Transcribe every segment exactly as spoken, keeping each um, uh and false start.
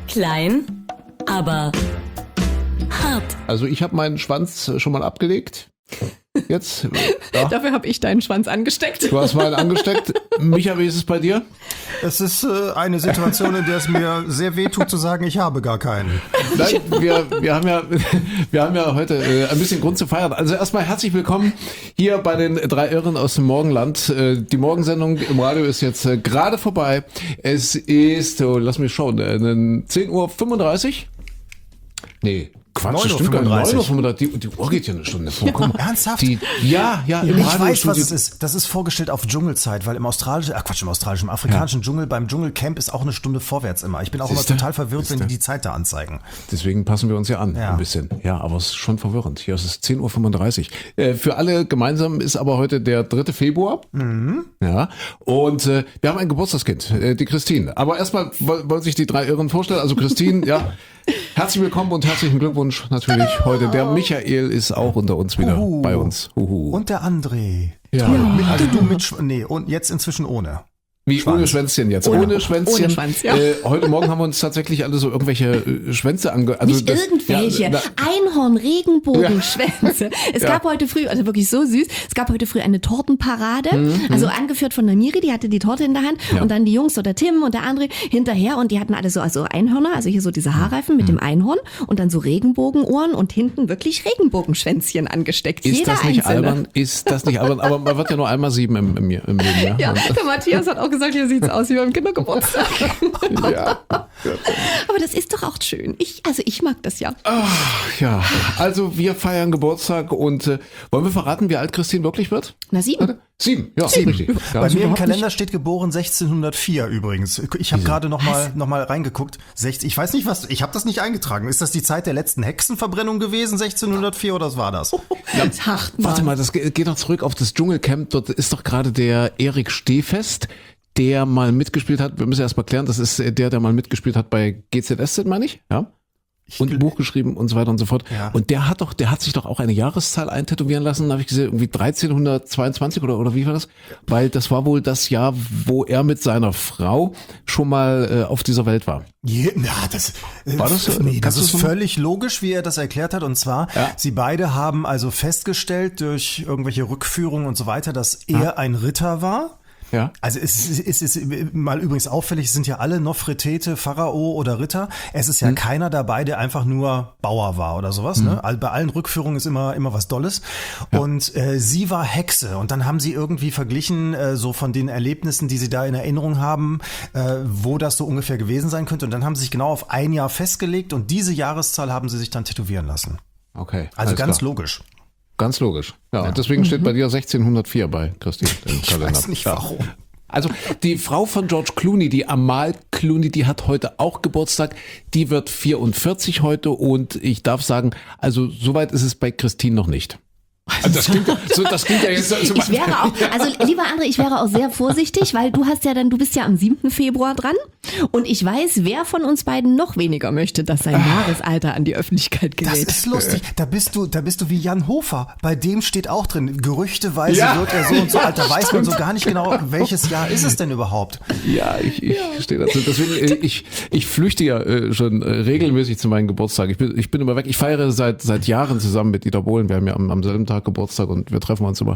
Klein, aber hart. Also ich habe meinen Schwanz schon mal abgelegt. Jetzt. Ja. Dafür habe ich deinen Schwanz angesteckt. Du hast meinen angesteckt. Micha, wie ist es bei dir? Es ist äh, eine Situation, in der es mir sehr weh tut zu sagen, ich habe gar keinen. Nein, wir, wir, haben ja, wir haben ja heute äh, ein bisschen Grund zu feiern. Also erstmal herzlich willkommen hier bei den drei Irren aus dem Morgenland. Äh, die Morgensendung im Radio ist jetzt äh, gerade vorbei. Es ist, oh, lass mich schauen, äh, zehn Uhr fünfunddreißig? Nee. Quatsch, das stimmt gar nicht. neun Uhr fünfunddreißig. Die, die Uhr geht ja eine Stunde vor. Ja. Ernsthaft? Die, ja, ja. Im ich weiß, was es ist. Das ist vorgestellt auf Dschungelzeit, weil im australischen, ach Quatsch, im australischen, im afrikanischen ja. Dschungel, beim Dschungelcamp ist auch eine Stunde vorwärts immer. Ich bin auch Siehste? immer total verwirrt, Siehste? wenn die die Zeit da anzeigen. Deswegen passen wir uns ja an, ja. ein bisschen. Ja, aber es ist schon verwirrend. Hier ist es zehn Uhr fünfunddreißig. Äh, für alle gemeinsam ist aber heute der dritte Februar. Mhm. Ja. Und äh, wir haben ein Geburtstagskind, äh, die Christine. Aber erstmal wollen sich die drei Irren vorstellen. Also Christine, ja. Herzlich willkommen und herzlichen Glückwunsch natürlich heute. Der Michael ist auch unter uns wieder Uhu. bei uns. Uhu. Und der André. Ja. Also du mit, nee, und jetzt inzwischen ohne. Wie Schwanz. Ohne Schwänzchen jetzt. Ohne, ohne Schwänzchen. Ohne Schwanz, ja. äh, heute Morgen haben wir uns tatsächlich alle so irgendwelche äh, Schwänze ange... Also Nicht das, irgendwelche. Ja, Einhorn, Regenbogenschwänze. Ja. Es ja. gab heute früh, also wirklich so süß, es gab heute früh eine Tortenparade, mhm. also angeführt von der Miri, die hatte die Torte in der Hand ja. und dann die Jungs, so der Tim und der André hinterher und die hatten alle so also Einhörner, also hier so diese Haarreifen mit mhm. dem Einhorn und dann so Regenbogenohren und hinten wirklich Regenbogenschwänzchen angesteckt. Ist Jeder das nicht einzelne. albern? Ist das nicht albern? Aber man wird ja nur einmal sieben im, im, im Leben. Ja, ja der Matthias hat auch gesagt, hier sieht's aus wie beim Kindergeburtstag. Ja. Aber das ist doch auch schön. Ich, also ich mag das ja. Ach, ja, also wir feiern Geburtstag und äh, wollen wir verraten, wie alt Christine wirklich wird? Na, sieben. Sieben, ja, sieben. richtig. Bei mir im Kalender nicht. steht geboren sechzehnhundertvier übrigens. Ich habe gerade noch mal, noch mal reingeguckt. sechzig, ich weiß nicht, was, ich habe das nicht eingetragen. Ist das die Zeit der letzten Hexenverbrennung gewesen, sechzehnhundertvier, oder was war das? Ja, Ach, warte mal, das geht doch zurück auf das Dschungelcamp. Dort ist doch gerade der Erik Stehfest, der mal mitgespielt hat, wir müssen erst mal klären, das ist der, der mal mitgespielt hat bei G Z S Z, meine ich, ja? Und ein Buch geschrieben und so weiter und so fort. Ja. Und der hat doch, der hat sich doch auch eine Jahreszahl eintätowieren lassen, habe ich gesehen, irgendwie dreizehnhundertzweiundzwanzig oder, oder wie war das? Weil das war wohl das Jahr, wo er mit seiner Frau schon mal äh, auf dieser Welt war. Ja, das, war das so? Nee, das ist völlig logisch, wie er das erklärt hat. Und zwar, ja. sie beide haben also festgestellt durch irgendwelche Rückführungen und so weiter, dass er ja. ein Ritter war. Ja. Also es ist, es ist mal übrigens auffällig, es sind ja alle Nofretete, Pharao oder Ritter. Es ist ja hm. keiner dabei, der einfach nur Bauer war oder sowas. Hm. Ne? Bei allen Rückführungen ist immer immer was Dolles. Ja. Und äh, sie war Hexe. Und dann haben sie irgendwie verglichen, äh, so von den Erlebnissen, die sie da in Erinnerung haben, äh, wo das so ungefähr gewesen sein könnte. Und dann haben sie sich genau auf ein Jahr festgelegt und diese Jahreszahl haben sie sich dann tätowieren lassen. Okay. Also ganz klar. logisch. Ganz logisch. Ja, ja. Und deswegen mhm. steht bei dir sechzehnhundertvier bei Christine im Kalender. Ich weiß nicht warum. Also die Frau von George Clooney, die Amal Clooney, die hat heute auch Geburtstag. Die wird vierundvierzig heute und ich darf sagen, also soweit ist es bei Christine noch nicht. Also das klingt, so, das klingt ja jetzt so. Ich, ich wäre auch, also lieber André, ich wäre auch sehr vorsichtig, weil du hast ja dann, du bist ja am siebten Februar dran und ich weiß, wer von uns beiden noch weniger möchte, dass sein Jahresalter an die Öffentlichkeit gerät. Das ist lustig. Da bist du, da bist du wie Jan Hofer. Bei dem steht auch drin, gerüchteweise ja. wird er so und so alt. Da weiß man so gar nicht genau, welches Jahr ist es denn überhaupt. Ja, ich, ich ja. stehe dazu. Deswegen, ich, ich flüchte ja äh, schon äh, regelmäßig zu meinem Geburtstag. Ich bin, ich bin immer weg. Ich feiere seit, seit Jahren zusammen mit Dieter Bohlen. Wir haben ja am, am selben Tag Geburtstag und wir treffen uns immer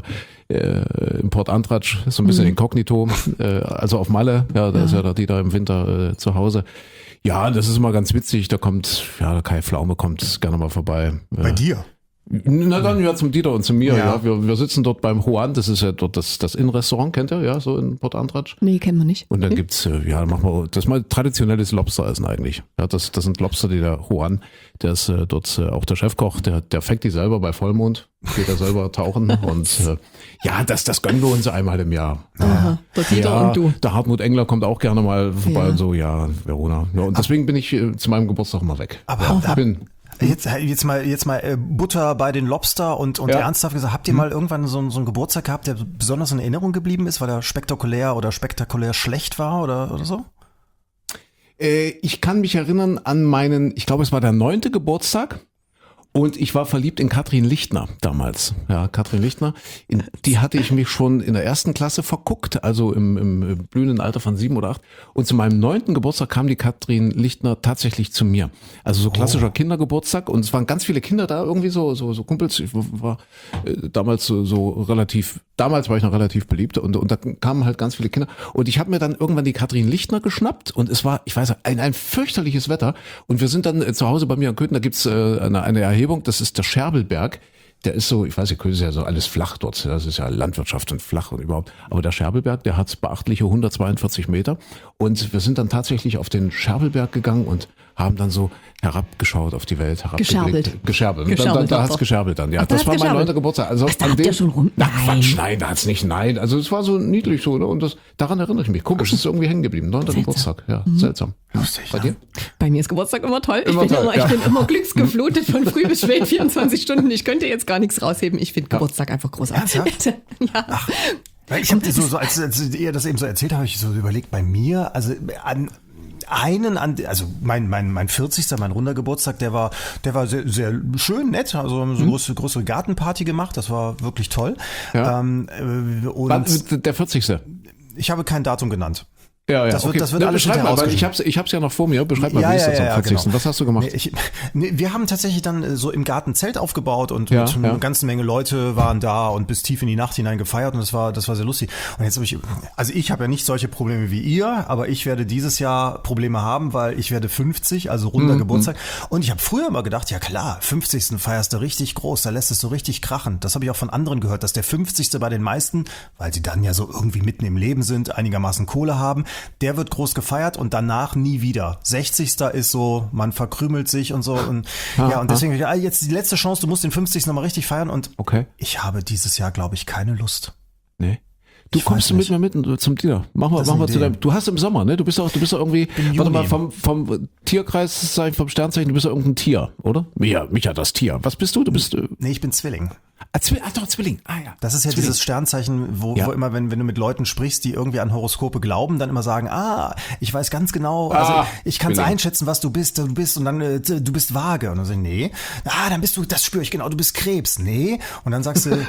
äh, im Port Antratsch, so ein bisschen mhm. inkognito, äh, also auf Malle, ja, da ja. ist ja der Dieter im Winter äh, zu Hause. Ja, das ist immer ganz witzig, da kommt, ja, der Kai Pflaume kommt gerne mal vorbei. Bei äh, dir? Na dann ja zum Dieter und zu mir, ja. ja. Wir, wir sitzen dort beim Juan, das ist ja dort das, das Innenrestaurant, kennt ihr, ja, so in Port Antratsch? Nee, kennen wir nicht. Und dann okay. gibt's, ja, machen wir, das ist mal traditionelles Lobsteressen eigentlich. Ja, das, das sind Lobster, die der Juan, der ist äh, dort äh, auch der Chefkoch, der, der fängt die selber bei Vollmond, geht er selber tauchen und äh, ja, das, das gönnen wir uns einmal im Jahr. Aha, der Dieter ja, und du. Der Hartmut Engler kommt auch gerne mal vorbei ja. und so, ja, Verona. Ja, und deswegen bin ich äh, zu meinem Geburtstag immer weg. Aber ja, ich bin Jetzt, jetzt mal, jetzt mal äh, Butter bei den Lobster und, und ja. ernsthaft gesagt, habt ihr mal irgendwann so, so einen Geburtstag gehabt, der besonders in Erinnerung geblieben ist, weil er spektakulär oder spektakulär schlecht war oder, oder so? Äh, ich kann mich erinnern an meinen, ich glaube es war der neunte Geburtstag Und ich war verliebt in Katrin Lichtner damals. Ja, Katrin Lichtner, in die hatte ich mich schon in der ersten Klasse verguckt, also im, im blühenden Alter von sieben oder acht. Und zu meinem neunten Geburtstag kam die Katrin Lichtner tatsächlich zu mir. Also so klassischer oh. Kindergeburtstag. Und es waren ganz viele Kinder da, irgendwie so so, so Kumpels. Ich war äh, damals so, so relativ, damals war ich noch relativ beliebt. Und, und da kamen halt ganz viele Kinder. Und ich habe mir dann irgendwann die Katrin Lichtner geschnappt. Und es war, ich weiß, ein, ein fürchterliches Wetter. Und wir sind dann äh, zu Hause bei mir in Köthen, da gibt's äh, eine, eine Erhebung. Das ist der Scherbelberg. Der ist so, ich weiß, ihr könnt es ja so alles flach dort. Das ist ja Landwirtschaft und flach und überhaupt. Aber der Scherbelberg, der hat beachtliche hundertzweiundvierzig Meter. Und wir sind dann tatsächlich auf den Scherbelberg gegangen und haben dann so herabgeschaut auf die Welt. Gescherbelt. Gescherbelt. Und Gescherbelt dann, da, da hat's gescherbelt dann. Ja, Ach, das da war hat's mein gescherbelt. neunter Geburtstag. Also Ach, da an habt dem, ihr schon rum? Na, Nein. Quatsch, nein, da hat's nicht, nein. Also es war so niedlich so, ne? Und das, daran erinnere ich mich. Komisch, das ist irgendwie hängen geblieben. Neunter Geburtstag. Ja, mhm. seltsam. Lustig. Bei dir? Bei mir ist Geburtstag immer toll. Immer ich, bin toll, immer, ja. ich bin immer glücksgeflutet von früh bis spät, vierundzwanzig Stunden. Ich könnte jetzt gar nichts rausheben. Ich finde Geburtstag einfach großartig. Ernsthaft? Ja. Ach, ich habe so, so als, als ihr das eben so erzählt habt, habe ich so überlegt, bei mir, also an einen, an, also mein, mein, mein vierzigster, mein runder Geburtstag, der war, der war sehr, sehr schön, nett, also haben so eine große, größere Gartenparty gemacht, das war wirklich toll. Ja. Ähm, und Wann, der vierzigste ich habe kein Datum genannt. Ja, ja, das wird, okay. das wird Ja, alles beschreib mal, weil herausgeschrieben. ich hab's, ich hab's ja noch vor mir. Beschreib mal, Ja, wie ist ja, das am ja, vierzigsten genau. Was hast du gemacht? Nee, ich, nee, wir haben tatsächlich dann äh, so im Garten Zelt aufgebaut und Ja, mit ja. einer ganzen Menge Leute waren da und bis tief in die Nacht hinein gefeiert und das war, das war sehr lustig. Und jetzt habe ich, also ich habe ja nicht solche Probleme wie ihr, aber ich werde dieses Jahr Probleme haben, weil ich werde fünfzig, also runder Mhm. Geburtstag. Und ich habe früher immer gedacht, ja klar, fünfzigsten feierst du richtig groß, da lässt es so richtig krachen. Das habe ich auch von anderen gehört, dass der fünfzigste bei den meisten, weil sie dann ja so irgendwie mitten im Leben sind, einigermaßen Kohle haben, der wird groß gefeiert und danach nie wieder. sechzigster ist so, man verkrümelt sich und so. Und, Ah, ja, und deswegen, ja, jetzt die letzte Chance, du musst den fünfzigsten nochmal richtig feiern. Und Okay. ich habe dieses Jahr, glaube ich, keine Lust. Nee. Du Ich kommst weiß mit mir mit zum Dinner. Machen wir, Das ist machen wir eine zu Idee. deinem. Du hast im Sommer, ne? Du bist doch, du bist doch irgendwie, Im warte mal, Juni. vom, vom Tierkreis, sag ich, vom Sternzeichen, du bist doch irgendein Tier, oder? Micha, Micha, das Tier. Was bist du? Du bist, äh, Nee, ich bin Zwilling. ah, Zwilling, ach doch, Zwilling. Ah, ja. Das ist ja Zwilling. dieses Sternzeichen, wo, Ja. wo immer, wenn, wenn du mit Leuten sprichst, die irgendwie an Horoskope glauben, dann immer sagen, ah, ich weiß ganz genau, also Ah, ich kann es Zwilling. einschätzen, was du bist, du bist und dann, äh, du bist vage. Und dann sag ich, nee, ah, dann bist du, das spüre ich genau, du bist Krebs, nee. Und dann sagst du,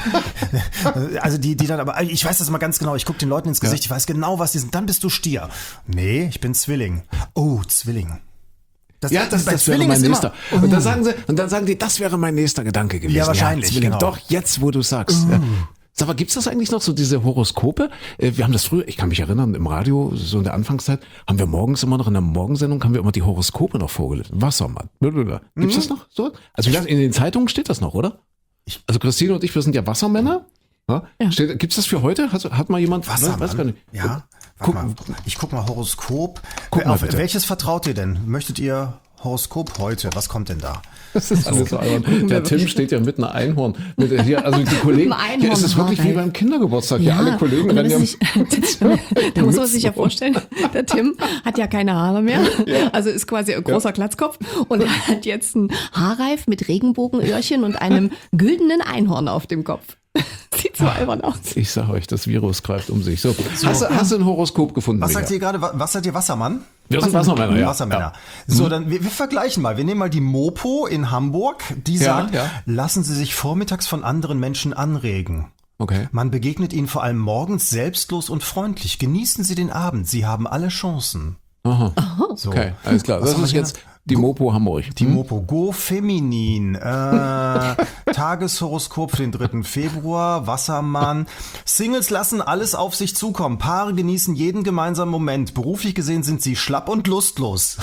also die, die dann, aber ich weiß das immer ganz genau, ich gucke den Leuten ins Gesicht, ich weiß genau, was die sind, dann bist du Stier. Nee, ich bin Zwilling. Oh, Zwilling. Das, Ja, das, bei das wäre Zwilling mein ist nächster. immer- Und dann sagen sie, und dann sagen die, das wäre mein nächster Gedanke gewesen. Ja, wahrscheinlich, Zwilling. genau. Doch, jetzt, wo du sagst. Ja. Sag mal, gibt's das eigentlich noch, so diese Horoskope? Äh, Wir haben das früher, ich kann mich erinnern, im Radio, so in der Anfangszeit, haben wir morgens immer noch in der Morgensendung, haben wir immer die Horoskope noch vorgelesen. Wassermann. Blablabla. Gibt's das noch so? Also in den Zeitungen steht das noch, oder? Also Christine und ich, wir sind ja Wassermänner. Ja? Ja. Steht, gibt's das für heute? Hat, hat mal jemand? Wassermann? Weiß gar nicht. Ja, Guck- warte mal. Ich guck mal Horoskop. Guck mal Auf bitte. welches vertraut ihr denn? Möchtet ihr Horoskop heute? Was kommt denn da? Das ist alles so albern. Der Tim steht ja mit einem Einhorn. Mit, hier, also die Kollegen, Mit einem hier ist es wirklich wie Einhornhaar, beim Kindergeburtstag. Hier alle Kollegen und da, rennen muss ja- sich, da muss man sich ja vorstellen, der Tim hat ja keine Haare mehr, also ist quasi ein großer Glatzkopf und er hat jetzt einen Haarreif mit Regenbogenöhrchen und einem güldenen Einhorn auf dem Kopf. Sieht so albern aus. Ich sag euch, das Virus greift um sich. So, Hast, du, hast du ein Horoskop gefunden? Was Micha? sagt ihr gerade? Wa- Was seid ihr, Wassermann? Wir sind Wassermänner, ja. Wassermänner. Ja. So, dann wir, wir vergleichen mal. Wir nehmen mal die Mopo in Hamburg. Die Ja, sagt, ja. lassen Sie sich vormittags von anderen Menschen anregen. Okay. Man begegnet ihnen vor allem morgens selbstlos und freundlich. Genießen Sie den Abend. Sie haben alle Chancen. Aha. So. Okay, alles klar. Was Das haben wir ist hier jetzt noch? die Mopo Hamburg. Die Mopo Go Feminin. Äh, Tageshoroskop für den dritten Februar. Wassermann. Singles lassen alles auf sich zukommen. Paare genießen jeden gemeinsamen Moment. Beruflich gesehen sind sie schlapp und lustlos.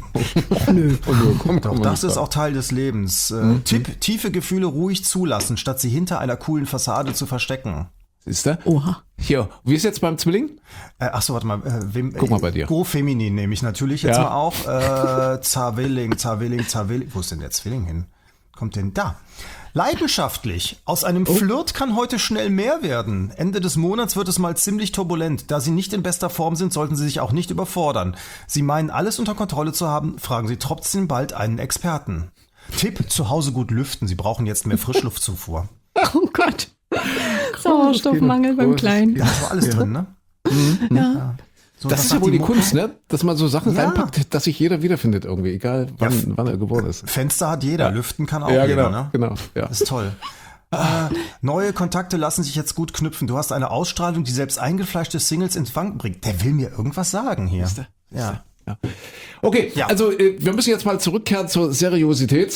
Nö. Oh, nö. Komm, Doch komm, das mal ist auch Teil des Lebens. Äh, Tipp, tiefe Gefühle ruhig zulassen, statt sie hinter einer coolen Fassade zu verstecken. Siehst du? Oha. Hier, wie ist jetzt beim Zwilling? Äh, ach so, warte mal. Äh, wem, Guck mal bei dir. Go Feminin nehme ich natürlich jetzt Ja. mal auf. Äh, Zawilling, Zawilling, Zawilling. Wo ist denn der Zwilling hin? Kommt denn da? Leidenschaftlich. Aus einem Oh. Flirt kann heute schnell mehr werden. Ende des Monats wird es mal ziemlich turbulent. Da Sie nicht in bester Form sind, sollten Sie sich auch nicht überfordern. Sie meinen, alles unter Kontrolle zu haben, fragen Sie trotzdem bald einen Experten. Tipp, zu Hause gut lüften. Sie brauchen jetzt mehr Frischluftzufuhr. Oh Gott. Sauerstoffmangel beim Kleinen. Ja, das war alles drin, ne? Ja. So, das was ist ja sagt wohl die Mo- Kunst, ne? Dass man so Sachen Ja. reinpackt, dass sich jeder wiederfindet irgendwie, egal wann, Ja. wann er geboren ist. Fenster hat jeder, lüften kann auch Ja, jeder, genau, ne? genau, ja. Das ist toll. Äh, neue Kontakte lassen sich jetzt gut knüpfen. Du hast eine Ausstrahlung, die selbst eingefleischte Singles ins Wanken bringt. Der will mir irgendwas sagen hier. Ja. Ja. Okay, Ja. also äh, wir müssen jetzt mal zurückkehren zur Seriosität.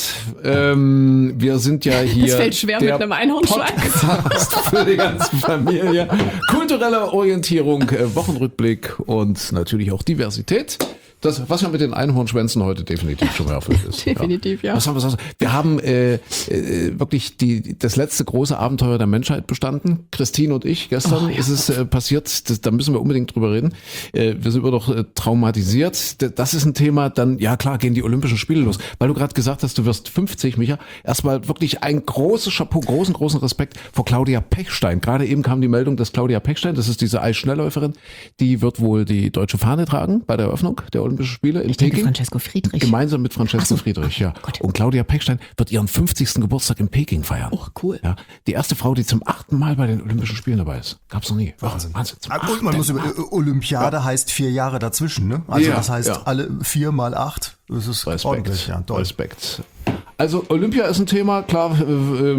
Ähm, wir sind ja hier Das fällt schwer der mit einem Einhornschwanz. Podcast für die ganze Familie. Kulturelle Orientierung, äh, Wochenrückblick und natürlich auch Diversität. Das, was ja mit den Einhornschwänzen heute definitiv schon mal erfüllt ist. Definitiv, ja. Was haben wir sonst? Wir haben äh, äh, wirklich die, das letzte große Abenteuer der Menschheit bestanden. Christine und ich, gestern Oh, ja. ist es äh, passiert, das, da müssen wir unbedingt drüber reden. Äh, wir sind immer noch äh, traumatisiert. D- Das ist ein Thema, dann, ja klar, gehen die Olympischen Spiele los. Weil du gerade gesagt hast, du wirst fünfzig, Micha. Erstmal wirklich ein großes Chapeau, großen, großen Respekt vor Claudia Pechstein. Gerade eben kam die Meldung, dass Claudia Pechstein, das ist diese Eisschnellläuferin, die wird wohl die deutsche Fahne tragen bei der Eröffnung der Olympischen Spiele in Ich denke Peking. Francesco Friedrich. Gemeinsam mit Francesco Ach so. Friedrich, ja. Gut. Und Claudia Pechstein wird ihren fünfzigsten Geburtstag in Peking feiern. Oh, cool. Ja, die erste Frau, die zum achten Mal bei den Olympischen Spielen dabei ist. Gab's noch nie. Wahnsinn. Wahnsinn. Zum Ah, Und achten man muss über, Mal. äh, Olympiade heißt vier Jahre dazwischen, ne? Also Ja, das heißt ja. alle vier mal acht. Das ist Respekt. ordentlich, ja, toll. Respekt. Also Olympia ist ein Thema, klar. Äh,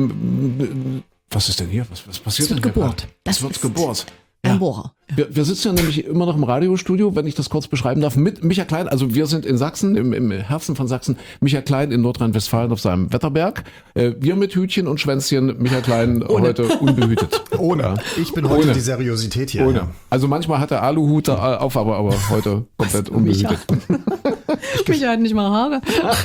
äh, was ist denn hier? Was, was passiert Es wird denn hier? gebohrt. Das Das wird ist gebohrt. Ein Bohrer. Wir, wir sitzen ja nämlich immer noch im Radiostudio, wenn ich das kurz beschreiben darf, mit Micha Klein. Also wir sind in Sachsen, im, im Herzen von Sachsen. Micha Klein in Nordrhein-Westfalen auf seinem Wetterberg. Äh, wir mit Hütchen und Schwänzchen, Micha Klein heute unbehütet. Ohne. Ja. Ich bin heute Ohne. die Seriosität hier. Ohne. Ja. Also manchmal hat er Aluhut da auf, aber, aber heute komplett unbehütet. Micha hat nicht mal Haare.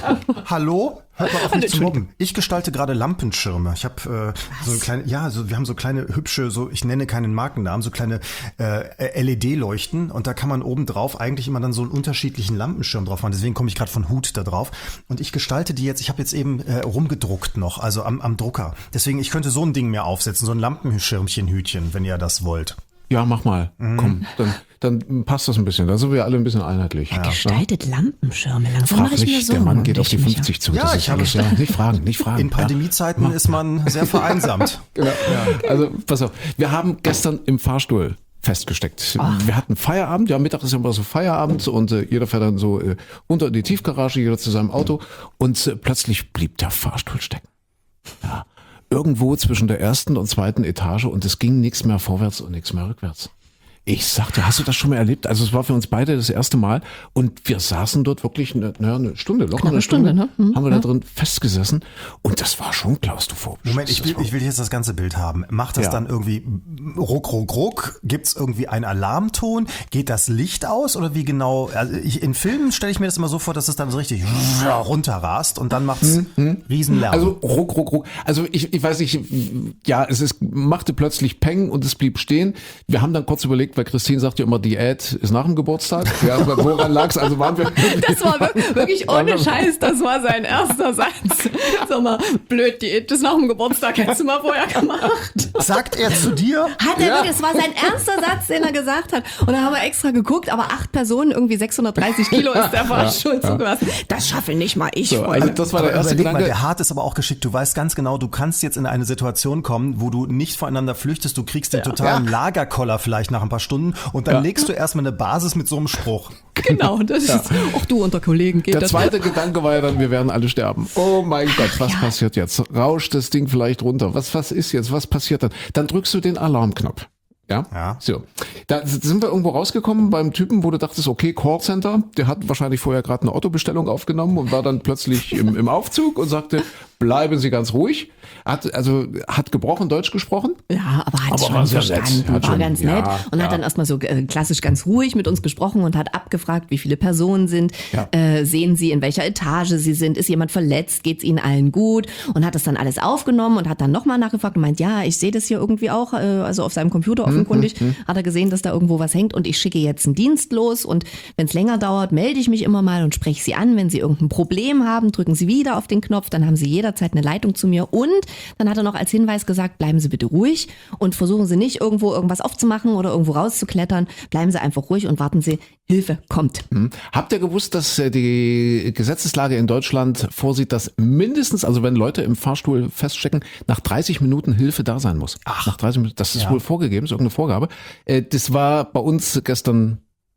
Hallo? Hört mal auf mich zu mobben. Ich gestalte gerade Lampenschirme. Ich habe äh, so eine kleine, ja, so wir haben so kleine hübsche, so ich nenne keinen Markennamen, so kleine äh, L E D-Leuchten und da kann man oben drauf eigentlich immer dann so einen unterschiedlichen Lampenschirm drauf machen. Deswegen komme ich gerade von Hut da drauf und ich gestalte die jetzt. Ich habe jetzt eben äh, rumgedruckt noch, also am, am Drucker. Deswegen ich könnte so ein Ding mir aufsetzen, so ein Lampenschirmchen-Hütchen, wenn ihr das wollt. Ja, mach mal. Mhm. Komm, dann, dann passt das ein bisschen. Dann sind wir alle ein bisschen einheitlich. Ja. Gestaltet Lampenschirme. Langsam Frag mache ich mir nicht, so der Mann geht auf Micha. die fünfzig zu. Ja, Das ist ich hab- alles, ja, nicht fragen, nicht fragen. In ja. Pandemiezeiten ist man sehr vereinsamt. Genau. Also, pass auf. Wir haben gestern im Fahrstuhl festgesteckt. Wir hatten Feierabend, ja, Mittag ist ja immer so Feierabend und äh, jeder fährt dann so äh, unter in die Tiefgarage, jeder zu seinem Auto und äh, plötzlich blieb der Fahrstuhl stecken. Ja. Irgendwo zwischen der ersten und zweiten Etage und es ging nichts mehr vorwärts und nichts mehr rückwärts. Ich sagte, hast du das schon mal erlebt? Also es war für uns beide das erste Mal und wir saßen dort wirklich eine, naja, eine Stunde, locker Knappe eine Stunde, Stunde, ne? Mhm, haben wir da drin festgesessen und das war schon klaustrophobisch. Moment, ich Das will, war- ich will jetzt das ganze Bild haben. Macht das Ja. dann irgendwie ruck, ruck, ruck? Gibt's irgendwie einen Alarmton? Geht das Licht aus oder wie genau? Also ich, in Filmen stelle ich mir das immer so vor, dass es dann so richtig runterrast und dann macht's Riesenlärm. Also ruck, ruck, ruck. Also ich, ich weiß nicht, ja, es ist, machte plötzlich Peng und es blieb stehen. Wir haben dann kurz überlegt, weil Christine sagt ja immer, Diät ist nach dem Geburtstag. Ja, aber woran lag's? Also waren wir... Das war wir- wirklich ohne Scheiß, das war sein erster Satz. Sag mal, blöd, Diät, das nach dem Geburtstag hättest du mal vorher gemacht. Sagt er zu dir? Hat er wirklich, das war sein erster Satz, den er gesagt hat. Und dann haben wir extra geguckt, aber acht Personen, irgendwie sechshundertdreißig Kilo ist der Fahrstuhl zugelassen. Das schaffe nicht mal ich, So, Freunde. also das war der Aber erste überleg mal, Gedanke. der Hart ist aber auch geschickt. Du weißt ganz genau, du kannst jetzt in eine Situation kommen, wo du nicht voneinander flüchtest. Du kriegst den totalen Lagerkoller vielleicht nach ein paar Stunden und dann legst du erstmal eine Basis mit so einem Spruch. Genau, das ist, auch du unter Kollegen geht Der das. zweite Gedanke war ja dann, wir werden alle sterben. Oh mein Gott, was passiert jetzt? Rauscht das Ding vielleicht runter? Was, was ist jetzt? Was passiert dann? Dann drückst du den Alarmknopf. Ja? Ja. So. Da sind wir irgendwo rausgekommen beim Typen, wo du dachtest, okay, Callcenter, der hat wahrscheinlich vorher gerade eine Autobestellung aufgenommen und war dann plötzlich im, im Aufzug und sagte, bleiben Sie ganz ruhig. Hat, also, hat gebrochen Deutsch gesprochen. Ja, aber hat Aber schon war sehr nett. verstanden, Hat war schon- ganz ja, nett und ja. hat dann erstmal so äh, klassisch ganz ruhig mit uns gesprochen und hat abgefragt, wie viele Personen sind, Ja. äh, sehen Sie, in welcher Etage Sie sind, ist jemand verletzt, geht's Ihnen allen gut und hat das dann alles aufgenommen und hat dann nochmal nachgefragt und meint, ja, ich sehe das hier irgendwie auch, äh, also auf seinem Computer Hm, offenkundig, hat er gesehen, dass da irgendwo was hängt und ich schicke jetzt einen Dienst los und wenn es länger dauert, melde ich mich immer mal und spreche Sie an, wenn Sie irgendein Problem haben, drücken Sie wieder auf den Knopf, dann haben Sie jederzeit eine Leitung zu mir und dann hat er noch als Hinweis gesagt, bleiben Sie bitte ruhig und versuchen Sie nicht irgendwo irgendwas aufzumachen oder irgendwo rauszuklettern. Bleiben Sie einfach ruhig und warten Sie, Hilfe kommt. Hm. Habt ihr gewusst, dass äh, die Gesetzeslage in Deutschland vorsieht, dass mindestens, also wenn Leute im Fahrstuhl feststecken, nach dreißig Minuten Hilfe da sein muss? Ach. Nach dreißig Minuten, das ist Ja. wohl vorgegeben, ist irgendeine Vorgabe. Äh, Das war bei uns gestern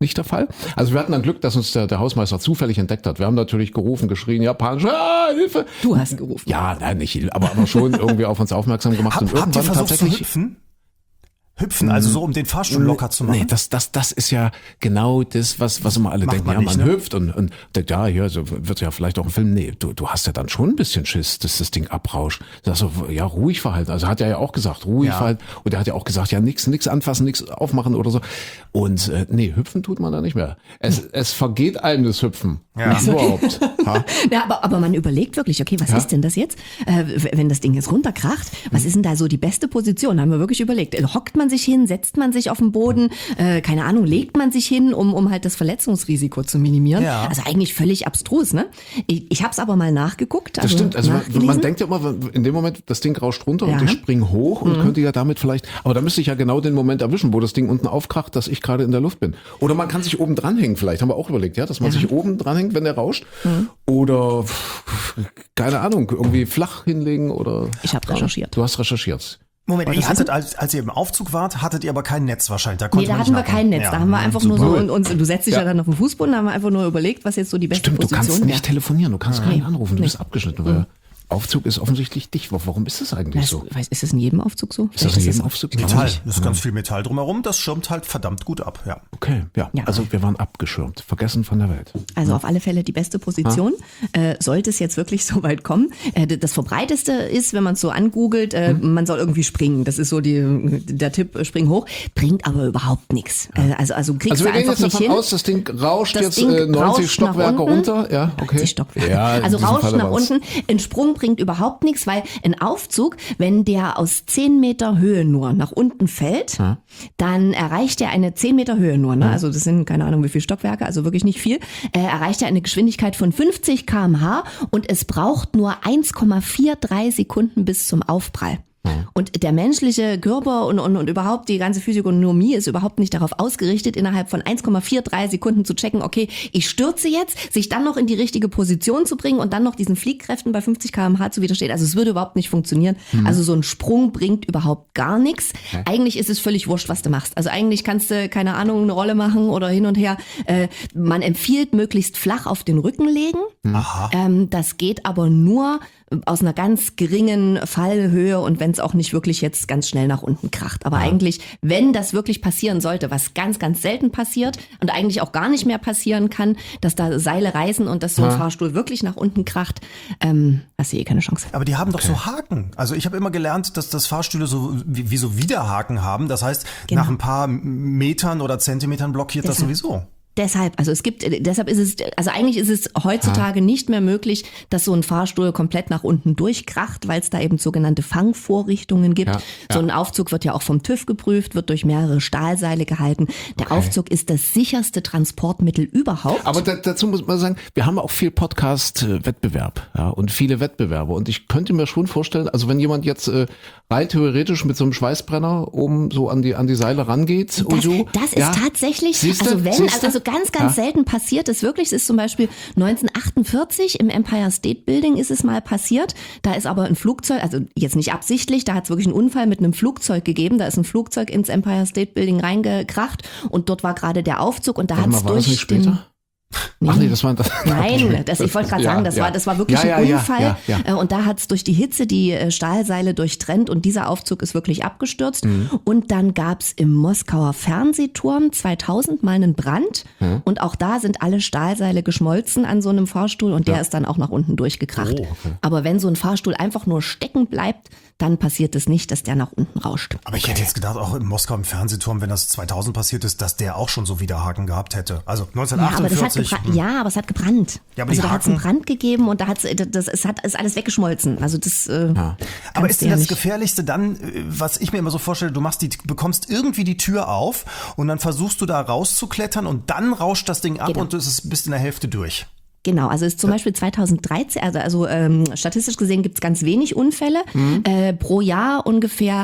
nicht der Fall. Also wir hatten dann Glück, dass uns der, der Hausmeister zufällig entdeckt hat. Wir haben natürlich gerufen, geschrien, japanisch, ah, Hilfe. Du hast gerufen. Ja, nein, nicht, aber, aber schon irgendwie auf uns aufmerksam gemacht. Hab, und habt ihr irgendwann versucht tatsächlich zu hüpfen? Hüpfen, also so um den Fahrstuhl locker zu machen? Nee, das, das, das ist ja genau das, was, was immer alle Macht denken. man Ja, nicht, man ne? hüpft und, und denkt, ja, hier so wird ja vielleicht auch ein Film. Nee, du, du hast ja dann schon ein bisschen Schiss, dass das Ding abrauscht. Das so, ja, ruhig verhalten. Also hat er ja auch gesagt, ruhig Ja. verhalten. Und er hat ja auch gesagt, ja, nix, nix anfassen, nix aufmachen oder so. Und äh, nee, hüpfen tut man da nicht mehr. Es, es vergeht einem das Hüpfen. Ja. Überhaupt. Ha? Ja, aber, aber man überlegt wirklich, okay, was Ja. ist denn das jetzt? Äh, w- wenn das Ding jetzt runterkracht, was ist denn da so die beste Position? Da haben wir wirklich überlegt. Äh, Hockt man sich hin, setzt man sich auf den Boden, äh, keine Ahnung, legt man sich hin, um, um halt das Verletzungsrisiko zu minimieren? Ja. Also eigentlich völlig abstrus, ne? Ich, ich habe es aber mal nachgeguckt. Das also stimmt, also man, nachgelesen. man denkt ja immer, in dem Moment, das Ding rauscht runter Ja. und ich spring hoch und könnte ja damit vielleicht, aber da müsste ich ja genau den Moment erwischen, wo das Ding unten aufkracht, dass ich gerade in der Luft bin. Oder man kann sich oben dranhängen vielleicht, haben wir auch überlegt, ja, dass man sich oben dranhängt, wenn der rauscht. Oder, pff, keine Ahnung, irgendwie flach hinlegen oder... Ich habe recherchiert. Du hast recherchiert. Moment, ihr hattet, als, als ihr im Aufzug wart, hattet ihr aber kein Netz wahrscheinlich. Da Nee, konnte da man hatten wir nicht kein Netz. nachgucken. Da haben wir Ja. einfach nur so, super. und, und du setzt dich ja. Ja. dann auf den Fußboden, da haben wir einfach nur überlegt, was jetzt so die beste Stimmt, du Position kannst wäre. nicht telefonieren, du kannst keinen Nee. anrufen, du Nee. bist abgeschnitten, weil Aufzug ist offensichtlich dicht. Warum ist das eigentlich Das, so? weiß, ist das in jedem Aufzug so? Ist das in jedem Aufzug? Metall, das ist ganz viel Metall drumherum, das schirmt halt verdammt gut ab, ja. Okay, ja. Ja. Also wir waren abgeschirmt, vergessen von der Welt. Also auf alle Fälle die beste Position. Äh, sollte es jetzt wirklich so weit kommen. Äh, das Verbreiteste ist, wenn man es so angoogelt, äh, Hm. man soll irgendwie springen. Das ist so die, der Tipp, äh, spring hoch. Bringt aber überhaupt nichts. Äh, also, also kriegst Also du wir gehen einfach jetzt nicht davon hin. aus, das Ding rauscht Das jetzt Ding äh, neunzig rauscht nach Stockwerke unten. runter. Ja, okay. neunzig Stockwerke. Ja, in also diesem rauscht Falle nach war's. unten. Ein Sprung bringt überhaupt nichts, weil ein Aufzug, wenn der aus zehn Meter Höhe nur nach unten fällt, Ja. dann erreicht er eine zehn Meter Höhe nur. Ne? Also das sind keine Ahnung wie viele Stockwerke, also wirklich nicht viel. Äh, erreicht er eine Geschwindigkeit von fünfzig Kilometer pro Stunde und es braucht nur eins Komma dreiundvierzig Sekunden bis zum Aufprall. Und der menschliche Körper und, und, und überhaupt die ganze Physiognomie ist überhaupt nicht darauf ausgerichtet, innerhalb von eins Komma dreiundvierzig Sekunden zu checken, okay, ich stürze jetzt, sich dann noch in die richtige Position zu bringen und dann noch diesen Fliehkräften bei fünfzig Kilometer pro Stunde zu widerstehen. Also es würde überhaupt nicht funktionieren. Also so ein Sprung bringt überhaupt gar nichts. Eigentlich ist es völlig wurscht, was du machst. Also eigentlich kannst du, keine Ahnung, eine Rolle machen oder hin und her. Äh, man empfiehlt, möglichst flach auf den Rücken legen. Aha. Ähm, das geht aber nur aus einer ganz geringen Fallhöhe und wenn es auch nicht wirklich jetzt ganz schnell nach unten kracht. Aber eigentlich, wenn das wirklich passieren sollte, was ganz, ganz selten passiert und eigentlich auch gar nicht mehr passieren kann, dass da Seile reißen und dass so ein Ja. Fahrstuhl wirklich nach unten kracht, ähm, hast du eh keine Chance. Aber die haben doch so Haken. Also ich habe immer gelernt, dass das Fahrstühle so wie, wie so Widerhaken haben. Das heißt, Genau. nach ein paar Metern oder Zentimetern blockiert das Deshalb. sowieso. Deshalb, also es gibt, deshalb ist es, also eigentlich ist es heutzutage nicht mehr möglich, dass so ein Fahrstuhl komplett nach unten durchkracht, weil es da eben sogenannte Fangvorrichtungen gibt. Ja, So ja. ein Aufzug wird ja auch vom TÜV geprüft, wird durch mehrere Stahlseile gehalten. Der Okay. Aufzug ist das sicherste Transportmittel überhaupt. Aber da, dazu muss man sagen, wir haben auch viel Podcast-Wettbewerb, ja, und viele Wettbewerbe. Und ich könnte mir schon vorstellen, also wenn jemand jetzt äh, rein theoretisch mit so einem Schweißbrenner oben so an die an die Seile rangeht und Das, so. das ist ja, tatsächlich, Siehste? also wenn, Siehste? also ganz, ganz Ja. selten passiert es wirklich. Es ist zum Beispiel neunzehnhundertachtundvierzig im Empire State Building ist es mal passiert. Da ist aber ein Flugzeug, also jetzt nicht absichtlich, da hat es wirklich einen Unfall mit einem Flugzeug gegeben. Da ist ein Flugzeug ins Empire State Building reingekracht und dort war gerade der Aufzug und da Warte hat es mal, war das durch nicht den... später? Ach nee, das war das. Nein, das, ich wollte gerade Ja, sagen, das ja. war das war wirklich Ja, ein ja, ja, Unfall ja, ja. Äh, und da hat es durch die Hitze die äh, Stahlseile durchtrennt und dieser Aufzug ist wirklich abgestürzt. Mhm. Und dann gab es im Moskauer Fernsehturm zweitausend mal einen Brand Mhm. und auch da sind alle Stahlseile geschmolzen an so einem Fahrstuhl und der ist dann auch nach unten durchgekracht. Oh, okay. Aber wenn so ein Fahrstuhl einfach nur stecken bleibt, dann passiert es nicht, dass der nach unten rauscht. Aber ich hätte jetzt gedacht, auch in Moskau im Fernsehturm, wenn das zweitausend passiert ist, dass der auch schon so Widerhaken gehabt hätte. Also Ja, aber, das hat neunzehnhundertachtundvierzig. gebra- ja, aber es hat gebrannt. Ja, aber also die da hat es einen Haken- Brand gegeben und da hat's, das, es hat ist alles weggeschmolzen. Also das. Äh, Aber kannst ist du denn ja das nicht- Gefährlichste dann, äh, was ich mir immer so vorstelle, du machst die, bekommst irgendwie die Tür auf und dann versuchst du da rauszuklettern und dann rauscht das Ding ab Genau. und du ist- bist in der Hälfte durch. Genau, also ist zum Beispiel zweitausenddreizehn, also, also ähm, statistisch gesehen gibt es ganz wenig Unfälle. Mhm. Äh, pro Jahr ungefähr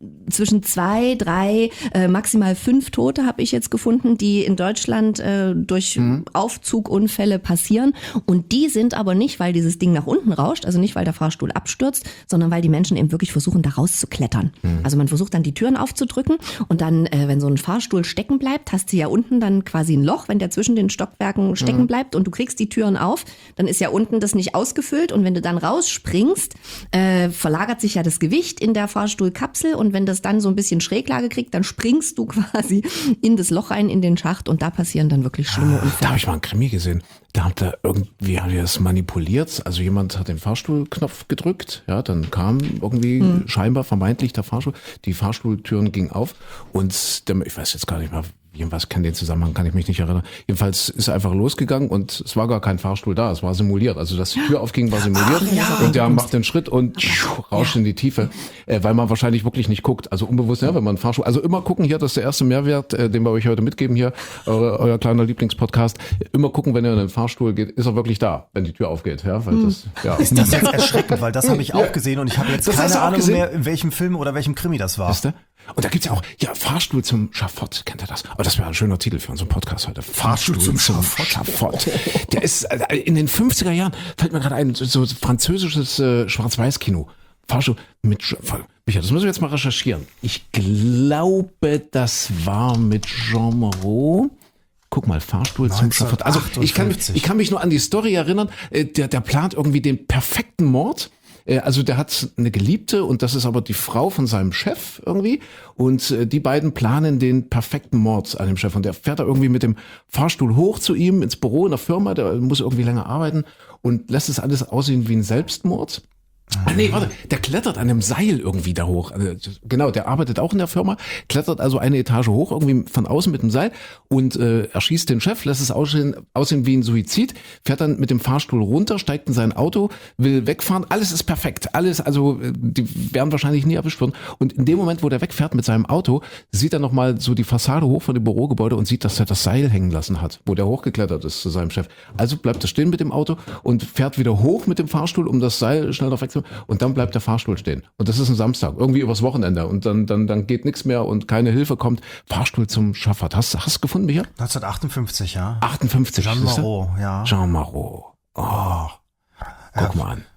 zwischen zwei, drei, äh, maximal fünf Tote habe ich jetzt gefunden, die in Deutschland äh, durch mhm. Aufzugunfälle passieren. Und die sind aber nicht, weil dieses Ding nach unten rauscht, also nicht, weil der Fahrstuhl abstürzt, sondern weil die Menschen eben wirklich versuchen, da rauszuklettern. Mhm. Also man versucht dann die Türen aufzudrücken und dann, äh, wenn so ein Fahrstuhl stecken bleibt, hast du ja unten dann quasi ein Loch, wenn der zwischen den Stockwerken stecken mhm. bleibt und du kriegst die Türen auf, dann ist ja unten das nicht ausgefüllt und wenn du dann rausspringst, äh, verlagert sich ja das Gewicht in der Fahrstuhlkapsel und wenn das dann so ein bisschen Schräglage kriegt, dann springst du quasi in das Loch rein, in den Schacht und da passieren dann wirklich schlimme Unfälle. Da habe ich mal einen Krimi gesehen. Da hat er irgendwie, haben die das manipuliert. Also jemand hat den Fahrstuhlknopf gedrückt, ja, dann kam irgendwie hm. scheinbar vermeintlich der Fahrstuhl, die Fahrstuhltüren gingen auf und der, ich weiß jetzt gar nicht mehr, jedenfalls kann den Zusammenhang, kann ich mich nicht erinnern. Jedenfalls ist er einfach losgegangen und es war gar kein Fahrstuhl da, es war simuliert. Also dass die Tür aufging, war simuliert Ach, ja. und der macht den Schritt und rauscht ja. in die Tiefe, äh, weil man wahrscheinlich wirklich nicht guckt. Also unbewusst, ja, wenn man Fahrstuhl, also immer gucken hier, das ist der erste Mehrwert, äh, den wir euch heute mitgeben hier, eure, euer kleiner Lieblingspodcast. Immer gucken, wenn ihr in den Fahrstuhl geht, ist er wirklich da, wenn die Tür aufgeht. Ja, weil hm. das, ja. Ist das jetzt erschreckend, weil das habe ich auch gesehen und ich habe jetzt das keine Ahnung gesehen? mehr, in welchem Film oder welchem Krimi das war. Ist der? Und da gibt's ja auch, ja, Fahrstuhl zum Schafott, kennt ihr das? Aber das wäre ein schöner Titel für unseren Podcast heute. Fahrstuhl, Fahrstuhl zum, zum Schafott. Der ist, in den fünfziger Jahren, fällt mir gerade ein, so französisches äh, Schwarz-Weiß-Kino. Fahrstuhl mit, Micha, das müssen wir jetzt mal recherchieren. Ich glaube, das war mit Jean Moreau. Guck mal, Fahrstuhl zum Schafott. Also ich kann, mich, ich kann mich nur an die Story erinnern, der, der plant irgendwie den perfekten Mord. Also der hat eine Geliebte und das ist aber die Frau von seinem Chef irgendwie und die beiden planen den perfekten Mord an dem Chef und der fährt da irgendwie mit dem Fahrstuhl hoch zu ihm ins Büro in der Firma, der muss irgendwie länger arbeiten und lässt es alles aussehen wie ein Selbstmord. Ah, nee, warte, der klettert an einem Seil irgendwie da hoch. Also, genau, der arbeitet auch in der Firma, klettert also eine Etage hoch, irgendwie von außen mit dem Seil und äh, erschießt den Chef, lässt es aussehen, aussehen wie ein Suizid, fährt dann mit dem Fahrstuhl runter, steigt in sein Auto, will wegfahren. Alles ist perfekt, alles, also die werden wahrscheinlich nie erwischt worden. Und in dem Moment, wo der wegfährt mit seinem Auto, sieht er nochmal so die Fassade hoch von dem Bürogebäude und sieht, dass er das Seil hängen lassen hat, wo der hochgeklettert ist zu seinem Chef. Also bleibt er stehen mit dem Auto und fährt wieder hoch mit dem Fahrstuhl, um das Seil schnell noch wegzunehmen. Und dann bleibt der Fahrstuhl stehen. Und das ist ein Samstag, irgendwie übers Wochenende. Und dann, dann, dann geht nichts mehr und keine Hilfe kommt. Fahrstuhl zum Schafott. Hast du hast gefunden, Micha? neunzehnhundertachtundfünfzig, ja. achtundfünfzig. Jean Moreau, ja. Jean Moreau. Oh. Guck ja. mal an.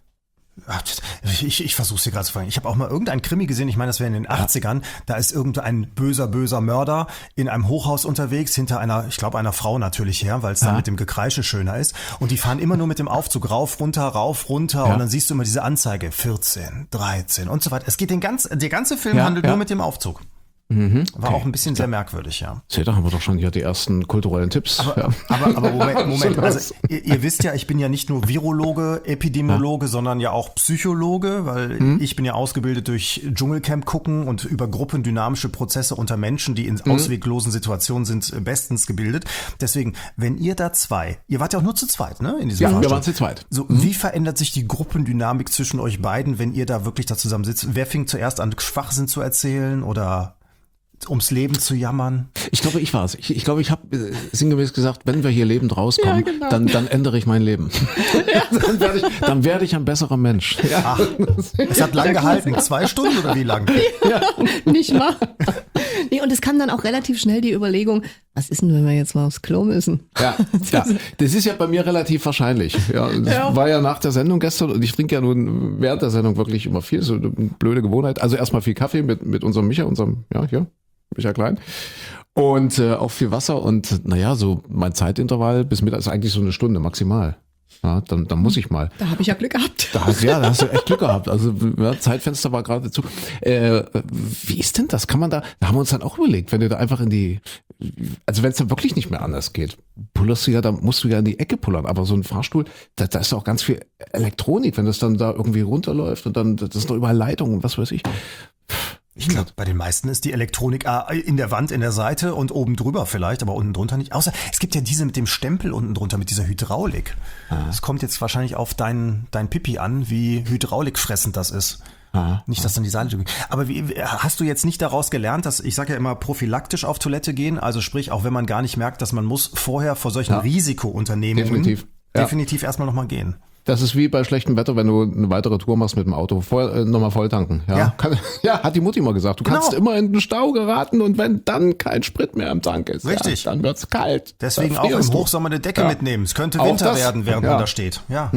Ich, ich versuche es hier gerade zu fragen. Ich habe auch mal irgendein Krimi gesehen, ich meine, das wäre in den achtzigern, da ist irgendein böser, böser Mörder in einem Hochhaus unterwegs, hinter einer, ich glaube einer Frau natürlich her, weil es ja. da mit dem Gekreische schöner ist. Und die fahren immer nur mit dem Aufzug rauf, runter, rauf, runter ja. und dann siehst du immer diese Anzeige, vierzehn, dreizehn und so weiter. Es geht den ganz, der ganze Film ja, handelt ja. nur mit dem Aufzug. Mhm, War okay. auch ein bisschen sehr merkwürdig, ja. Seht ihr, haben wir doch schon hier die ersten kulturellen Tipps. Aber, ja. aber, aber Moment, Moment. Also, ihr, ihr wisst ja, ich bin ja nicht nur Virologe, Epidemiologe, ja. sondern ja auch Psychologe, weil mhm. ich bin ja ausgebildet durch Dschungelcamp gucken und über gruppendynamische Prozesse unter Menschen, die in mhm. ausweglosen Situationen sind, bestens gebildet. Deswegen, wenn ihr da zwei, ihr wart ja auch nur zu zweit, ne? In diesem ja, Fahrstuhl. wir waren zu zweit. So, mhm. wie verändert sich die Gruppendynamik zwischen euch beiden, wenn ihr da wirklich da zusammen sitzt? Wer fing zuerst an, Schwachsinn zu erzählen oder ums Leben zu jammern? Ich glaube, ich war es. Ich, ich glaube, ich habe äh, sinngemäß gesagt, wenn wir hier lebend rauskommen, ja, genau. dann, dann ändere ich mein Leben. Ja. dann werde ich, dann werde ich ein besserer Mensch. Ja. Ach, es hat lang gehalten. Zwei Stunden oder wie lang? Ja, nicht mal. Nee, und es kam dann auch relativ schnell die Überlegung, was ist denn, wenn wir jetzt mal aufs Klo müssen? Ja, ja. Das ist ja bei mir relativ wahrscheinlich. Ja, das ja. war ja nach der Sendung gestern und ich trinke ja nun während der Sendung wirklich immer viel, so eine blöde Gewohnheit. Also erstmal viel Kaffee mit, mit unserem Micha, unserem, ja, hier. Micha Klein. Und äh, auch viel Wasser und naja, so mein Zeitintervall bis Mittag ist eigentlich so eine Stunde maximal. Ja, dann, dann muss ich mal. Da habe ich ja Glück gehabt. Da hast, ja, da hast du echt Glück gehabt. Also ja, Zeitfenster war gerade zu. Äh, wie ist denn das? Kann man da, da haben wir uns dann auch überlegt, wenn du da einfach in die, also wenn es dann wirklich nicht mehr anders geht, pullerst du ja, dann musst du ja in die Ecke pullern. Aber so ein Fahrstuhl, da, da ist auch ganz viel Elektronik, wenn das dann da irgendwie runterläuft und dann, das ist doch überall Leitungen, was weiß ich. Ich glaube, bei den meisten ist die Elektronik in der Wand, in der Seite und oben drüber vielleicht, aber unten drunter nicht. Außer es gibt ja diese mit dem Stempel unten drunter, mit dieser Hydraulik. Es kommt jetzt wahrscheinlich auf dein, dein Pipi an, wie hydraulikfressend das ist. Aha. Nicht, dass dann die Seite... Aber wie, hast du jetzt nicht daraus gelernt, dass, ich sage ja immer, prophylaktisch auf Toilette gehen, also sprich, auch wenn man gar nicht merkt, dass man muss, vorher vor solchen ja. Risikounternehmungen definitiv, ja. definitiv erstmal nochmal gehen? Das ist wie bei schlechtem Wetter, wenn du eine weitere Tour machst mit dem Auto. Voll, äh, nochmal voll tanken. Ja. Ja. Kann, ja, hat die Mutti mal gesagt. Du Genau. kannst immer in den Stau geraten und wenn dann kein Sprit mehr im Tank ist, Richtig. Ja, dann wird's kalt. Deswegen Dann auch im frierst du. Hochsommer eine Decke Ja. mitnehmen. Es könnte Auch Winter das. werden, während Ja. man da steht. Ja.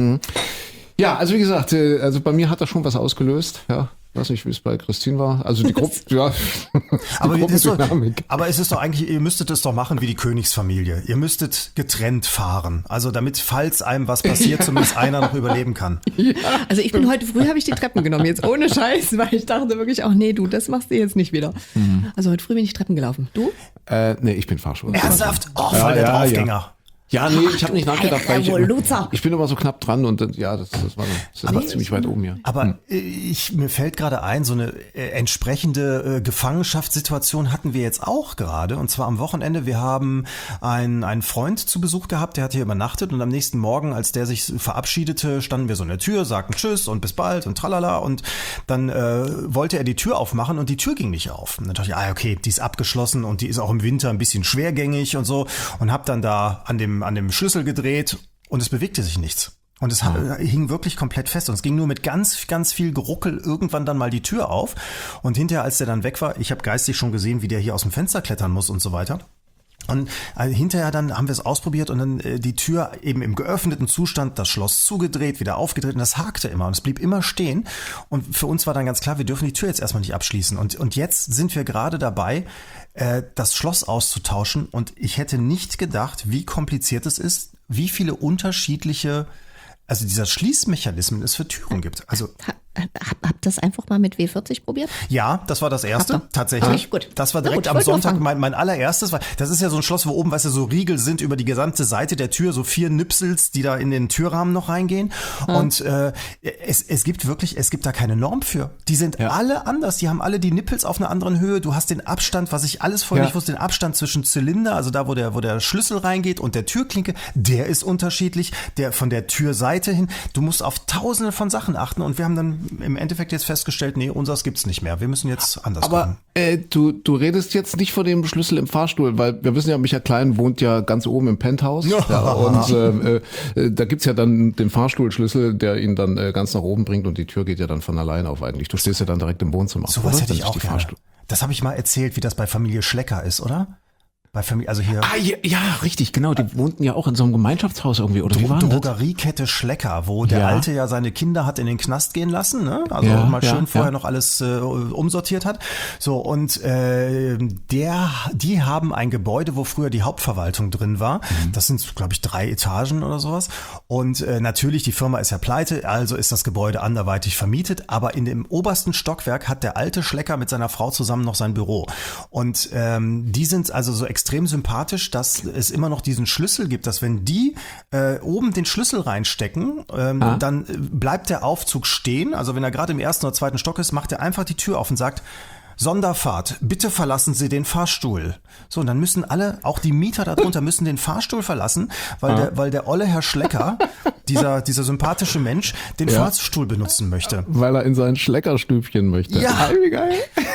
Ja, also wie gesagt, äh, also bei mir hat das schon was ausgelöst. Ja, weiß nicht, wie es bei Christine war. Also die Gruppe, ja, die Aber, das ist doch, Gruppendynamik. aber es ist doch eigentlich, ihr müsstet es doch machen wie die Königsfamilie. Ihr müsstet getrennt fahren. Also damit, falls einem was passiert, zumindest einer noch überleben kann. Also ich bin heute früh, habe ich die Treppen genommen, jetzt ohne Scheiß, weil ich dachte wirklich auch, nee, du, das machst du jetzt nicht wieder. Also heute früh bin ich Treppen gelaufen. Du? Äh, nee, ich bin Fahrschule. Ernsthaft? Oh, voll Ja, der ja, Draufgänger. Ja, nee, ich habe nicht nachgedacht, weil ich, Revoluzer. ich bin immer so knapp dran und dann, ja, das, das war, das war ziemlich weit oben hier. Aber äh, ich, mir fällt gerade ein, so eine äh, entsprechende äh, Gefangenschaftssituation hatten wir jetzt auch gerade. Und zwar am Wochenende. Wir haben einen, einen Freund zu Besuch gehabt, der hat hier übernachtet. Und am nächsten Morgen, als der sich verabschiedete, standen wir so in der Tür, sagten Tschüss und bis bald und tralala. Und dann äh, wollte er die Tür aufmachen und die Tür ging nicht auf. Und dann dachte ich, ah, okay, die ist abgeschlossen und die ist auch im Winter ein bisschen schwergängig und so. Und hab dann da an dem an dem Schlüssel gedreht und es bewegte sich nichts. Und es ah. hing wirklich komplett fest und es ging nur mit ganz, ganz viel Geruckel irgendwann dann mal die Tür auf. Und hinterher, als der dann weg war, ich habe geistig schon gesehen, wie der hier aus dem Fenster klettern muss und so weiter. Und äh, hinterher dann haben wir es ausprobiert und dann äh, die Tür eben im geöffneten Zustand, das Schloss zugedreht, wieder aufgedreht und das hakte immer und es blieb immer stehen. Und für uns war dann ganz klar, wir dürfen die Tür jetzt erstmal nicht abschließen. Und, und jetzt sind wir gerade dabei, äh, das Schloss auszutauschen und ich hätte nicht gedacht, wie kompliziert es ist, wie viele unterschiedliche, also dieser Schließmechanismen es für Türen gibt. Also Hab, hab das einfach mal mit W vierzig probiert? ja, das war das erste, Habt ihr? tatsächlich. Ah, gut. Das war Na direkt gut, am wollte Sonntag anfangen. mein, mein allererstes. Weil das ist ja so ein Schloss, wo oben, weißt du, so Riegel sind über die gesamte Seite der Tür, so vier Nipsels, die da in den Türrahmen noch reingehen. Hm. Und äh, es, es gibt wirklich, es gibt da keine Norm für. Die sind Ja. alle anders. Die haben alle die Nippels auf einer anderen Höhe. Du hast den Abstand, was ich alles vorher Ja. nicht wusste, den Abstand zwischen Zylinder, also da, wo der, wo der Schlüssel reingeht und der Türklinke, der ist unterschiedlich. Der von der Türseite hin. Du musst auf tausende von Sachen achten und wir haben dann im Endeffekt jetzt festgestellt, nee, unseres gibt's nicht mehr. Wir müssen jetzt anders Aber gucken. äh, du, du redest jetzt nicht von dem Schlüssel im Fahrstuhl, weil wir wissen ja, Michael Klein wohnt ja ganz oben im Penthouse. Ja. Ja, und äh, äh, da gibt's ja dann den Fahrstuhlschlüssel, der ihn dann äh, ganz nach oben bringt und die Tür geht ja dann von alleine auf eigentlich. Du stehst ja dann direkt im Wohnzimmer. Sowas oder? hätte ich Dann ist auch die gerne. Fahrstuhl- Das habe ich mal erzählt, wie das bei Familie Schlecker ist, oder? Bei Familie, also hier Ah, ja, ja, richtig, genau. Die wohnten ja auch in so einem Gemeinschaftshaus irgendwie, oder wie war das? Drogeriekette Schlecker, wo der Ja. Alte ja seine Kinder hat in den Knast gehen lassen, ne? Also Ja, mal schön ja, vorher ja. noch alles äh, umsortiert hat. So, und äh, der, die haben ein Gebäude, wo früher die Hauptverwaltung drin war. Mhm. Das sind, glaube ich, drei Etagen oder sowas. Und äh, natürlich, die Firma ist ja pleite, also ist das Gebäude anderweitig vermietet. Aber in dem obersten Stockwerk hat der alte Schlecker mit seiner Frau zusammen noch sein Büro. Und ähm, die sind also so extrem sympathisch, dass es immer noch diesen Schlüssel gibt, dass wenn die äh, oben den Schlüssel reinstecken, ähm, Ah. dann äh, bleibt der Aufzug stehen. Also wenn er gerade im ersten oder zweiten Stock ist, macht er einfach die Tür auf und sagt, Sonderfahrt, bitte verlassen Sie den Fahrstuhl. So, und dann müssen alle, auch die Mieter darunter, müssen den Fahrstuhl verlassen, weil, Ah. der, weil der olle Herr Schlecker, dieser, dieser sympathische Mensch, den Ja. Fahrstuhl benutzen möchte. Weil er in sein Schleckerstübchen möchte. Ja. Ah, wie geil.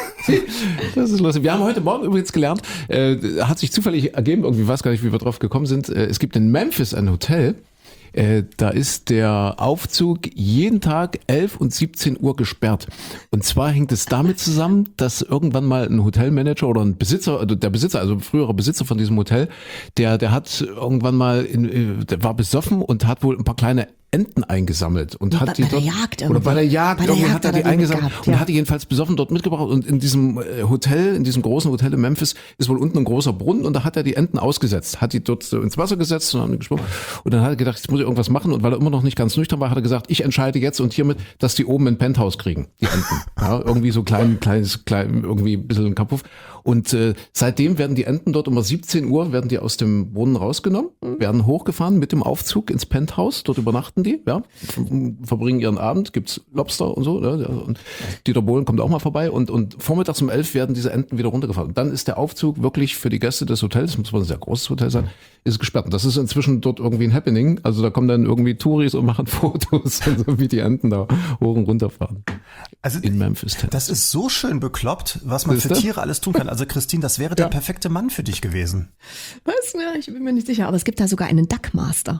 Das ist lustig. Wir haben heute Morgen übrigens gelernt, äh, hat sich zufällig ergeben, irgendwie weiß gar nicht, wie wir drauf gekommen sind. Äh, es gibt in Memphis ein Hotel, äh, da ist der Aufzug jeden Tag elf und siebzehn Uhr gesperrt. Und zwar hängt es damit zusammen, dass irgendwann mal ein Hotelmanager oder ein Besitzer, also der Besitzer, also ein früherer Besitzer von diesem Hotel, der, der hat irgendwann mal, in, der war besoffen und hat wohl ein paar kleine Enten eingesammelt und Bei- hat die bei der dort, Jagd oder bei der irgendwie. Jagd, Bei der irgendwie Jagd hat er hat die er die eingesammelt mitgehabt, und ja. hat die jedenfalls besoffen dort mitgebracht und in diesem äh, Hotel, in diesem großen Hotel in Memphis ist wohl unten ein großer Brunnen und da hat er die Enten ausgesetzt, hat die dort so ins Wasser gesetzt und haben die geschwommen und dann hat er gedacht, jetzt muss ich irgendwas machen und weil er immer noch nicht ganz nüchtern war, hat er gesagt, ich entscheide jetzt und hiermit, dass die oben ein Penthouse kriegen, die Enten. Ja, irgendwie so klein, kleines, klein, irgendwie ein bisschen ein Kapuff. Und äh, seitdem werden die Enten dort um siebzehn Uhr werden die aus dem Brunnen rausgenommen, werden hochgefahren mit dem Aufzug ins Penthouse, dort übernachten die, ja, verbringen ihren Abend, gibt's Lobster und so, ne? Und Dieter Bohlen kommt auch mal vorbei und und vormittags um elf werden diese Enten wieder runtergefahren. Und dann ist der Aufzug wirklich für die Gäste des Hotels, muss wohl ein sehr großes Hotel sein, ist gesperrt. Und das ist inzwischen dort irgendwie ein Happening. Also da kommen dann irgendwie Touris und machen Fotos, und so wie die Enten da hoch und runter fahren. Also In Memphis, Tennessee. das ist so schön bekloppt, was man Siehst für du? Tiere alles tun kann. Also Christine, das wäre der perfekte Mann für dich gewesen. Was? Ja, ich bin mir nicht sicher. Aber es gibt da sogar einen Duckmaster.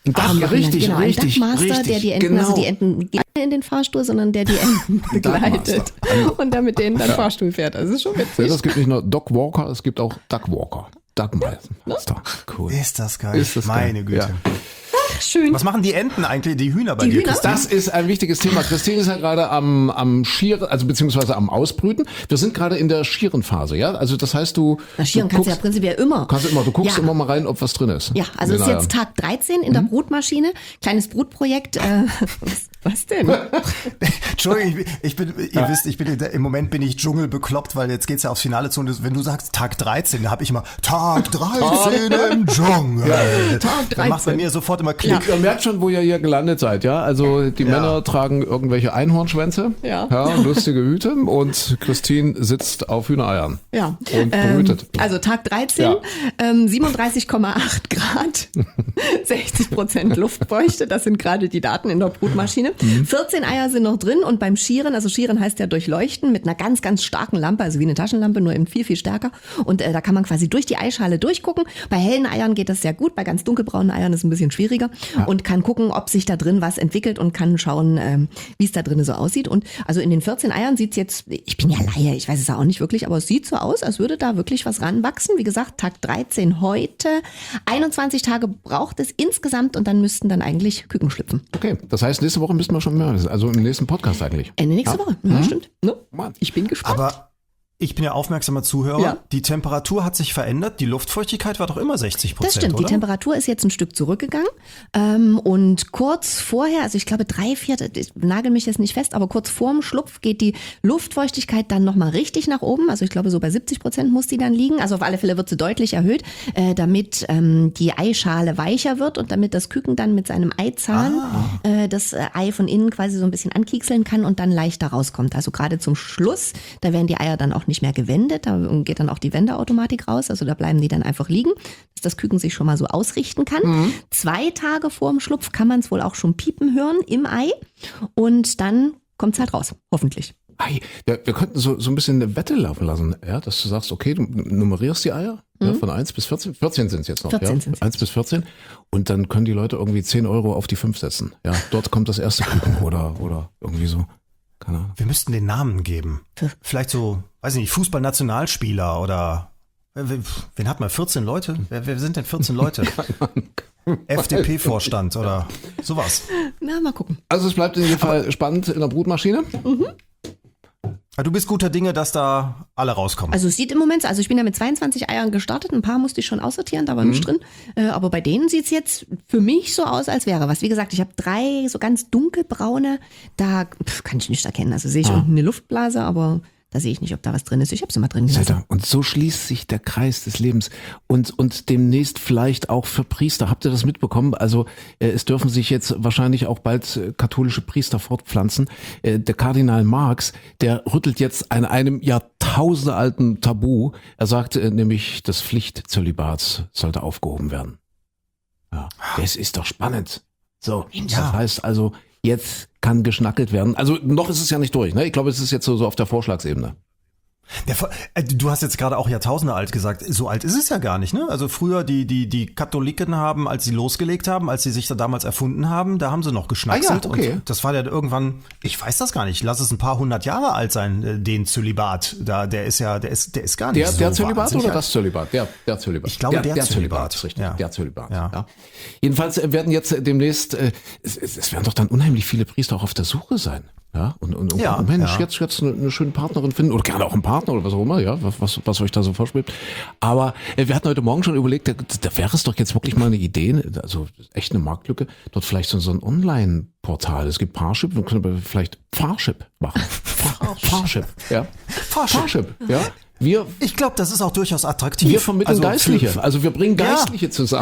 Ach, machen richtig, genau, richtig, ein Duckmaster, richtig, der die Enten, genau. also die Enten gehen in den Fahrstuhl, sondern der die Enten begleitet und der mit denen dann Fahrstuhl fährt. Das ist schon Ja, witzig. es gibt nicht nur Dog Walker, es gibt auch Duck Walker. Duckmaster. Cool. Ist das geil. Ist das geil. Meine Güte. Ja. Schön. Was machen die Enten eigentlich, die Hühner bei Die dir, Hühner? Christine? Das ist ein wichtiges Thema. Christine ist ja gerade am, am Schieren, also beziehungsweise am Ausbrüten. Wir sind gerade in der Schierenphase, ja? Also das heißt, du, Na, Schieren du kannst du ja guckst, prinzipiell immer. kannst du immer, du guckst Ja. immer mal rein, ob was drin ist. Ja, also In es ist den jetzt Eiern. Tag dreizehn in der Brutmaschine. Kleines Brutprojekt. Äh, was, was denn? Entschuldigung, ich bin, ich bin ihr wisst, ich bin im Moment bin ich dschungelbekloppt, weil jetzt geht's ja aufs Finale zu. Und wenn du sagst Tag dreizehn, da habe ich immer Tag dreizehn im Dschungel. Tag Dann macht bei dreizehn. mir sofort immer Klick. Ihr merkt schon, wo ihr hier gelandet seid, ja? Also die Ja. Männer tragen irgendwelche Einhornschwänze, Ja. lustige Hüte und Christine sitzt auf Hühnereiern. Ja. Und brütet. Ähm, also Tag dreizehn, Ja. ähm, siebenunddreißig Komma acht Grad, sechzig Prozent Luftfeuchte, das sind gerade die Daten in der Brutmaschine. Mhm. vierzehn Eier sind noch drin und beim Schieren, also Schieren heißt ja durchleuchten mit einer ganz, ganz starken Lampe, also wie eine Taschenlampe, nur eben viel, viel stärker. Und äh, da kann man quasi durch die Eischale durchgucken. Bei hellen Eiern geht das sehr gut, bei ganz dunkelbraunen Eiern ist es ein bisschen schwieriger und kann gucken, ob sich da drin was entwickelt und kann schauen, ähm, wie es da drin so aussieht. Und also in den vierzehn Eiern sieht's jetzt, ich bin ja Laie, ich weiß es ja auch nicht wirklich, aber es sieht so aus, als würde da wirklich was ranwachsen. Wie gesagt, Tag dreizehn heute. einundzwanzig Tage braucht es insgesamt und dann müssten dann eigentlich Küken schlüpfen. Okay, das heißt, nächste Woche müssten wir schon mehr wissen. Also im nächsten Podcast eigentlich. Ende nächste Ja. Woche. Ja, stimmt. Ne? Mann. Ich bin gespannt. Aber ich bin ja aufmerksamer Zuhörer. Ja. Die Temperatur hat sich verändert. Die Luftfeuchtigkeit war doch immer sechzig Prozent, Das stimmt, oder? die Temperatur ist jetzt ein Stück zurückgegangen ähm, und kurz vorher, also ich glaube drei, vier, ich nagel mich jetzt nicht fest, aber kurz vorm Schlupf geht die Luftfeuchtigkeit dann nochmal richtig nach oben, also ich glaube so bei siebzig Prozent muss die dann liegen, also auf alle Fälle wird sie deutlich erhöht, äh, damit ähm, die Eischale weicher wird und damit das Küken dann mit seinem Eizahn Ah. äh, das äh, Ei von innen quasi so ein bisschen ankiekseln kann und dann leichter rauskommt. Also gerade zum Schluss, da werden die Eier dann auch nicht mehr gewendet, da geht dann auch die Wendeautomatik raus, also da bleiben die dann einfach liegen, dass das Küken sich schon mal so ausrichten kann. Mhm. Zwei Tage vor dem Schlupf kann man es wohl auch schon piepen hören im Ei und dann kommt es halt raus, hoffentlich. Ei, wir, wir könnten so, so ein bisschen eine Wette laufen lassen, ja, dass du sagst, okay, du nummerierst die Eier ja, von eins bis vierzehn. vierzehn sind es jetzt noch, vierzehn ja? sind's eins bis vierzehn. Und dann können die Leute irgendwie zehn Euro auf die fünf setzen. Ja, dort kommt das erste Küken oder, oder irgendwie so. Keine Ahnung. Wir müssten den Namen geben. Vielleicht so, weiß ich nicht, Fußballnationalspieler oder wen wen hat man? vierzehn Leute? Wer, wer sind denn vierzehn Leute? F D P-Vorstand oder sowas. Na, mal gucken. Also es bleibt in jedem Fall spannend in der Brutmaschine. Du bist guter Dinge, dass da alle rauskommen. Also es sieht im Moment, also ich bin ja mit zweiundzwanzig Eiern gestartet, ein paar musste ich schon aussortieren, da war nichts drin. Äh, aber bei denen sieht es jetzt für mich so aus, als wäre was. Wie gesagt, ich habe drei so ganz dunkelbraune, da pf, kann ich nicht erkennen. Also sehe ich unten eine Luftblase, aber da sehe ich nicht, ob da was drin ist. Ich habe sie mal drin gelassen. Seht ihr? Und so schließt sich der Kreis des Lebens und, und demnächst vielleicht auch für Priester. Habt ihr das mitbekommen? Also äh, es dürfen sich jetzt wahrscheinlich auch bald äh, katholische Priester fortpflanzen. Äh, der Kardinal Marx, der rüttelt jetzt an einem jahrtausendealten Tabu. Er sagt äh, nämlich, das Pflichtzölibats sollte aufgehoben werden. Ja, das ist doch spannend. So, das Ja. heißt also, jetzt kann geschnackelt werden. Also noch ist es ja nicht durch. Ne? Ich glaube, es ist jetzt so, so auf der Vorschlagsebene. Der, Ver- äh, du hast jetzt gerade auch Jahrtausende alt gesagt. So alt ist es ja gar nicht, ne? Also früher die die die Katholiken haben, als sie losgelegt haben, als sie sich da damals erfunden haben, da haben sie noch geschnackselt. Ah ja, okay. Und das war ja irgendwann, ich weiß das gar nicht, lass es ein paar hundert Jahre alt sein, äh, den Zölibat. Da der ist ja, der ist der ist gar nicht Der, so der Zölibat wahnsinnig oder alt. das Zölibat? Der, der Zölibat. Ich glaube, der der Zölibat. ist richtig. Ja. Der Zölibat. Ja. Ja. Jedenfalls werden jetzt demnächst, äh, es, es, es werden doch dann unheimlich viele Priester auch auf der Suche sein. Ja, und, und, und Ja, oh Mensch, ja. jetzt, jetzt eine, eine schöne Partnerin finden oder gerne auch einen Partner oder was auch immer, ja, was, was, was euch da so vorschwebt. Aber äh, wir hatten heute Morgen schon überlegt, da, da wäre es doch jetzt wirklich mal eine Idee, also echt eine Marktlücke, dort vielleicht so, so ein Online-Portal. Es gibt Parship, wir können aber vielleicht Fahrship machen. Fahr- Fahrship, ja. Fahrship. Fahrship, ja. Wir, Ich glaube, das ist auch durchaus attraktiv. wir vermitteln Also für- Geistliche, also wir bringen Ja. Geistliche zusammen.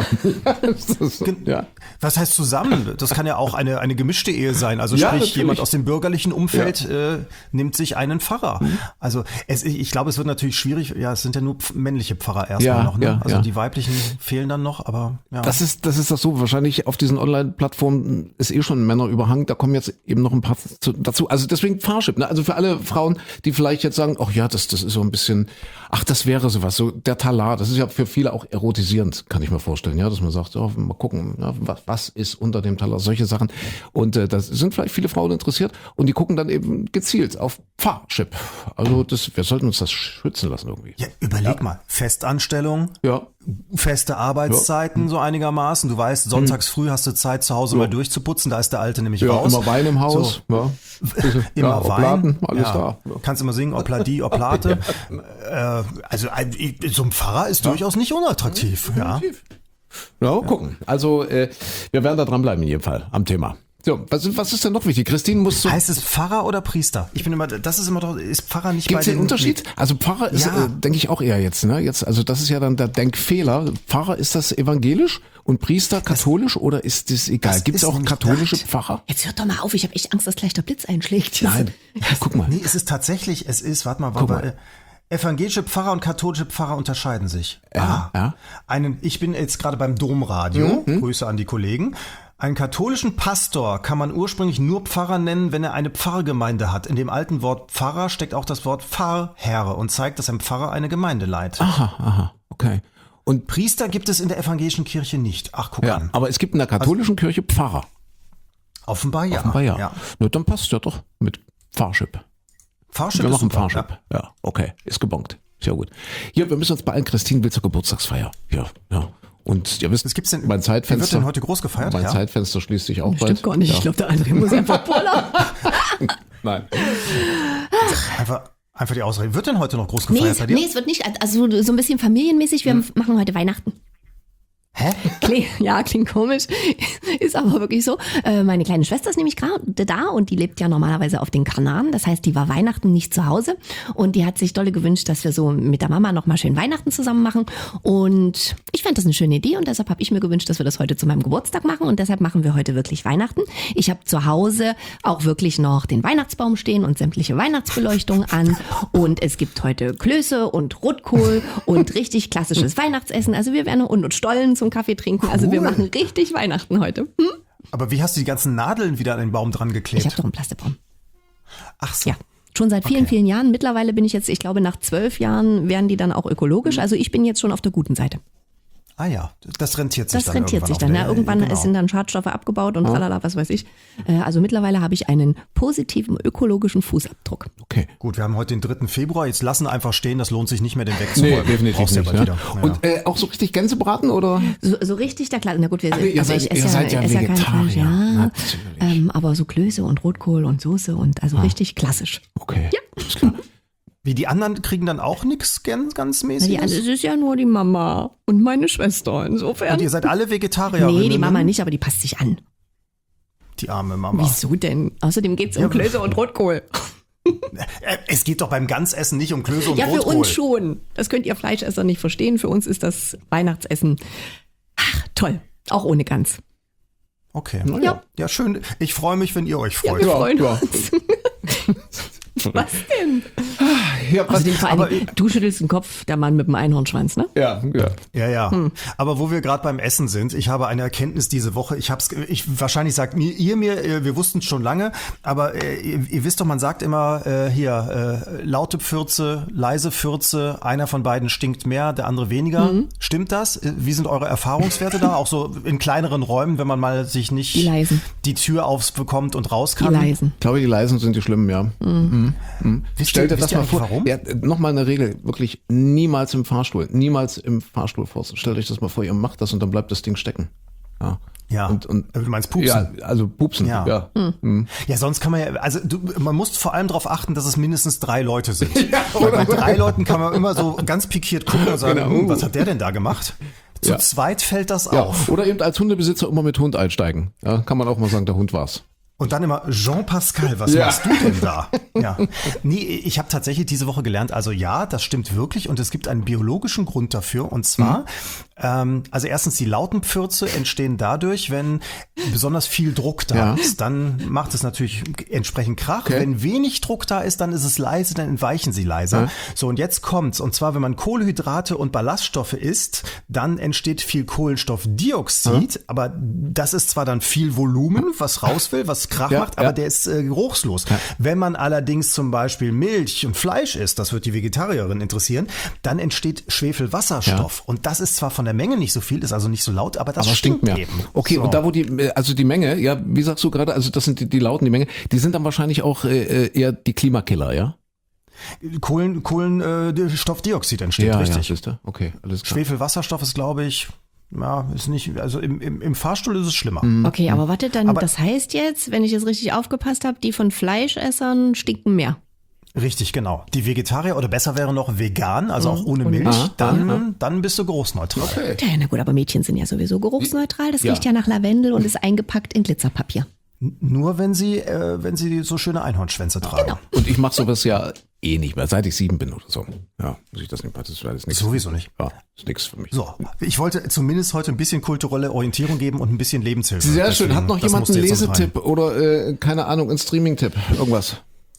ja. Was heißt zusammen? Das kann ja auch eine, eine gemischte Ehe sein. Also Ja, sprich, natürlich. jemand aus dem bürgerlichen Umfeld äh, nimmt sich einen Pfarrer. Also es, ich ich glaube, es wird natürlich schwierig. Ja, es sind ja nur pf- männliche Pfarrer erstmal Ja, noch. Ne? ja, also ja. die weiblichen fehlen dann noch, aber ja. Das ist, das ist das so. Wahrscheinlich auf diesen Online-Plattformen ist eh schon ein Männerüberhang. Da kommen jetzt eben noch ein paar zu, dazu. Also deswegen Fahrship. Ne? Also für alle Frauen, die vielleicht jetzt sagen, ach ja, das, das ist so ein bisschen ach, das wäre sowas, so der Talar, das ist ja für viele auch erotisierend, kann ich mir vorstellen, ja, dass man sagt, oh, mal gucken, ja, was, was ist unter dem Talar, solche Sachen. Und äh, da sind vielleicht viele Frauen interessiert und die gucken dann eben gezielt auf Fahrschip. Also das, wir sollten uns das schützen lassen irgendwie. Ja, überleg ja. mal, Festanstellung, ja. feste Arbeitszeiten ja. so einigermaßen. Du weißt, sonntags früh hast du Zeit, zu Hause ja. mal durchzuputzen, da ist der Alte nämlich ja, raus. Immer Wein im Haus. So. Ja. Immer ja, Wein. Obladen, alles ja. da. Ja. Kannst immer singen, Obladi, Oblate. ja. äh, also so ein Pfarrer ist ja. durchaus nicht unattraktiv. Ja, ja. ja gucken. Also äh, wir werden da dranbleiben in jedem Fall am Thema. So, was, was ist denn noch wichtig? Christine muss so. Heißt es Pfarrer oder Priester? Ich bin immer, das ist immer doch, ist Pfarrer nicht Gibt's bei den Unterschied? Mit? Also Pfarrer ist, ja. äh, denke ich auch eher jetzt, ne? Jetzt, also das ist ja dann der Denkfehler. Pfarrer, ist das evangelisch und Priester katholisch das, oder ist das egal? Gibt es auch katholische gedacht. Pfarrer? Jetzt hört doch mal auf, ich habe echt Angst, dass gleich der Blitz einschlägt. Nein, guck mal. Nee, es ist tatsächlich, es ist, warte mal, Guck war, mal. Äh, evangelische Pfarrer und katholische Pfarrer unterscheiden sich. Ja, ah, ja. Einen, ich bin jetzt gerade beim Domradio, Mhm. Grüße an die Kollegen. Einen katholischen Pastor kann man ursprünglich nur Pfarrer nennen, wenn er eine Pfarrgemeinde hat. In dem alten Wort Pfarrer steckt auch das Wort Pfarrherr und zeigt, dass ein Pfarrer eine Gemeinde leitet. Aha, aha, okay. Und Priester gibt es in der evangelischen Kirche nicht. Ach, guck Ja, an. aber es gibt in der katholischen also, Kirche Pfarrer. Offenbar ja. Offenbar ja. ja. Na, dann passt ja doch mit Fahrschip. Fahrschip wir ist machen super, Fahrschip. Ja. ja, okay, ist gebongt. Sehr gut. Hier, wir müssen uns beeilen. Christine will zur Geburtstagsfeier. Ja, ja. Und ihr wisst, was gibt's denn, mein Zeitfenster. Wer wird denn heute groß gefeiert? Mein ja? Zeitfenster schließt sich auch das bald. Stimmt gar nicht. Ja. Ich glaube, der andere muss einfach pullern. Nein. Einfach, einfach die Ausrede. Wird denn heute noch groß gefeiert nee, bei dir? Nee, es wird nicht. Also so ein bisschen familienmäßig. Wir hm. machen heute Weihnachten. Hä? Kling, ja, klingt komisch, ist aber wirklich so. Äh, meine kleine Schwester ist nämlich gerade da und die lebt ja normalerweise auf den Kanaren. Das heißt, die war Weihnachten nicht zu Hause und die hat sich dolle gewünscht, dass wir so mit der Mama nochmal schön Weihnachten zusammen machen. Und ich fand das eine schöne Idee und deshalb habe ich mir gewünscht, dass wir das heute zu meinem Geburtstag machen und deshalb machen wir heute wirklich Weihnachten. Ich habe zu Hause auch wirklich noch den Weihnachtsbaum stehen und sämtliche Weihnachtsbeleuchtung an und es gibt heute Klöße und Rotkohl und richtig klassisches Weihnachtsessen. Also wir werden und, und Stollen zum Kaffee trinken. Cool. Also wir machen richtig Weihnachten heute. Hm? Aber wie hast du die ganzen Nadeln wieder an den Baum dran geklebt? Ich habe doch einen Plastikbaum. Ach so. Ja. Schon seit vielen, okay. vielen Jahren. Mittlerweile bin ich jetzt, ich glaube, nach zwölf Jahren werden die dann auch ökologisch. Also ich bin jetzt schon auf der guten Seite. Ah ja, das rentiert sich das dann rentiert irgendwann. sich dann. Der, Ja, irgendwann genau. sind dann Schadstoffe abgebaut und tralala, was weiß ich. Also mittlerweile habe ich einen positiven ökologischen Fußabdruck. Okay. Gut, wir haben heute den dritten Februar. Jetzt lassen einfach stehen, das lohnt sich nicht mehr, den Nee, wegzuräumen. definitiv Brauchst nicht. ja Ja. wieder. Ja. Und äh, auch so richtig Gänsebraten oder? So, so richtig der Klasse. Na gut, wir Also ihr also seid- ich ihr esse seid ja esse kein Vegetarier. Fleisch, ja. Natürlich. Ähm, aber so Klöße und Rotkohl und Soße und also richtig klassisch. Okay. Ja. Alles klar. Wie die anderen kriegen dann auch nichts ganz, ganz Na, mäßig? die, es ist ja nur die Mama und meine Schwester. Insofern. Und ihr seid alle Vegetarierinnen? Nee, die Mama nicht, aber die passt sich an. Die arme Mama. Wieso denn? Außerdem geht's um Ja, Klöße und Rotkohl. Äh, Es geht doch beim Ganzessen nicht um Klöße und Ja, für Rotkohl. uns schon. Das könnt ihr Fleischesser nicht verstehen. Für uns ist das Weihnachtsessen ach, toll. Auch ohne Gans. Okay. Ja. Ja, schön. Ich freue mich, wenn ihr euch Ja, freut. wir Ja, freuen ja. uns. Was denn? Ja, was, Außerdem vor allem, aber- du schüttelst den Kopf, der Mann mit dem Einhornschwanz, ne? ja, ja. Ja, ja. Hm. Aber wo wir gerade beim Essen sind, ich habe eine Erkenntnis diese Woche. Ich hab's, ich wahrscheinlich sagt mir ihr mir, äh, wir wussten es schon lange, aber äh, ihr, ihr wisst doch, man sagt immer äh, hier äh, laute Pfürze, leise Pfürze, einer von beiden stinkt mehr, der andere weniger. Mhm. Stimmt das? Äh, Wie sind eure Erfahrungswerte da? Auch so in kleineren Räumen, wenn man mal sich nicht Die leisen. die Tür aufbekommt und raus Die kann. leisen. Ich glaube, die Leisen sind die Schlimmen, ja. Mhm. Mhm. Wisst Stell ihr- dir wisst das ihr mal eigentlich vor. warum? Ja, nochmal eine Regel, wirklich niemals im Fahrstuhl, niemals im Fahrstuhl vor. Stellt euch das mal vor, ihr macht das und dann bleibt das Ding stecken. Ja. Ja. Und, und, Du meinst Pupsen? Ja, also pupsen. Ja. Ja. Ja, sonst kann man ja, also du, man muss vor allem darauf achten, dass es mindestens drei Leute sind. Weil bei drei Leuten kann man immer so ganz pikiert gucken und sagen, Genau. hm, was hat der denn da gemacht? Zu Ja. zweit fällt das Ja. auf. Oder eben als Hundebesitzer immer mit Hund einsteigen. Ja, kann man auch mal sagen, der Hund war's. Und dann immer, Jean-Pascal, was Ja. machst du denn da? Ja. Nee, ich habe tatsächlich diese Woche gelernt, also ja, das stimmt wirklich und es gibt einen biologischen Grund dafür und zwar, mhm. ähm, also erstens die Lautenpfürze entstehen dadurch, wenn besonders viel Druck da Ja. ist, dann macht es natürlich entsprechend Krach. Okay. Wenn wenig Druck da ist, dann ist es leise, dann entweichen sie leiser. Ja. So, und jetzt kommt's, und zwar, wenn man Kohlenhydrate und Ballaststoffe isst, dann entsteht viel Kohlenstoffdioxid, aber das ist zwar dann viel Volumen, was raus will, was es Krach Ja, macht, aber ja. der ist äh, geruchslos. Wenn man allerdings zum Beispiel Milch und Fleisch isst, das wird die Vegetarierin interessieren, dann entsteht Schwefelwasserstoff. Und das ist zwar von der Menge nicht so viel, ist also nicht so laut, aber das Aber stinkt stinkt mehr. eben. Okay, So. und da wo die, also die Menge, ja, wie sagst du gerade, also das sind die, die Lauten, die Menge, die sind dann wahrscheinlich auch äh, eher die Klimakiller, ja? Kohlen, Kohlenstoffdioxid entsteht, ja, richtig. Ja, siehste? Okay, alles klar. Schwefelwasserstoff ist, glaube ich, ja, ist nicht, also im, im, im Fahrstuhl ist es schlimmer. Okay, aber warte, dann, Aber- das heißt jetzt, wenn ich es richtig aufgepasst habe, die von Fleischessern stinken mehr. Richtig, genau. Die Vegetarier oder besser wäre noch vegan, also auch ohne ohne Milch, Milch. dann, dann bist du geruchsneutral. Okay. Ja, na gut, aber Mädchen sind ja sowieso geruchsneutral. Das Ja. riecht ja nach Lavendel und ist eingepackt in Glitzerpapier. Nur wenn sie, äh, wenn sie so schöne Einhornschwänze tragen. Genau. Und ich mache sowas ja eh nicht mehr, seit ich sieben bin oder so. Ja, muss ich das nicht machen, das ist nichts. Sowieso nicht. Ja, ist nichts für mich. So, ich wollte zumindest heute ein bisschen kulturelle Orientierung geben und ein bisschen Lebenshilfe. Sehr Deswegen, schön. Hat noch das jemand musste einen jetzt noch rein. Lesetipp oder, äh, keine Ahnung, einen Streaming-Tipp? Irgendwas?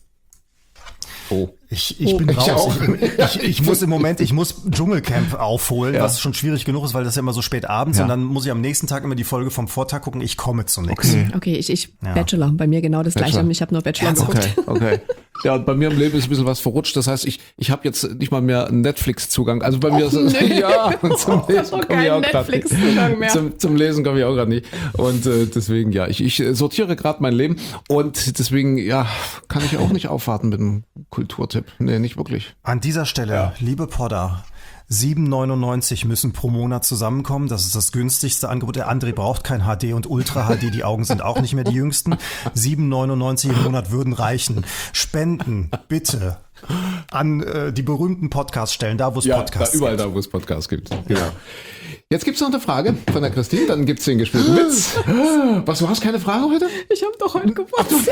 Oh. Ich, ich Oh, bin ich raus. auch. Ich, ich, ich muss im Moment, ich muss Dschungelcamp aufholen, Ja. was schon schwierig genug ist, weil das ja immer so spät abends Ja. und dann muss ich am nächsten Tag immer die Folge vom Vortag gucken. Ich komme zu nichts. Okay. Okay, ich, ich Ja. Bachelor. Bei mir genau das Bachelor. gleiche. Ich habe nur Bachelor Ernsthaft? geguckt. Okay, okay. Ja, und bei mir im Leben ist ein bisschen was verrutscht. Das heißt, ich, ich habe jetzt nicht mal mehr einen Netflix-Zugang. Also bei mir ist es, ja, und zum Lesen komme ich auch gerade nicht. Netflix-Zugang mehr. Zum, zum Lesen komme ich auch gerade nicht. Und äh, deswegen, ja, ich, ich sortiere gerade mein Leben. Und deswegen, ja, kann ich auch nicht aufwarten mit einem Kulturtipp. Nee, nicht wirklich. An dieser Stelle, liebe Podder, sieben neunundneunzig müssen pro Monat zusammenkommen. Das ist das günstigste Angebot. Der André braucht kein H D und Ultra H D. Die Augen sind auch nicht mehr die jüngsten. sieben neunundneunzig im Monat würden reichen. Spenden, bitte. An äh, die berühmten Podcast-Stellen, da wo es Ja, Podcasts da, überall gibt. da, wo es Podcasts gibt. Genau. Jetzt gibt's noch eine Frage von der Christine, dann gibt's den gespielten Witz. Was, du hast keine Frage heute? Ich habe doch heute Geburtstag.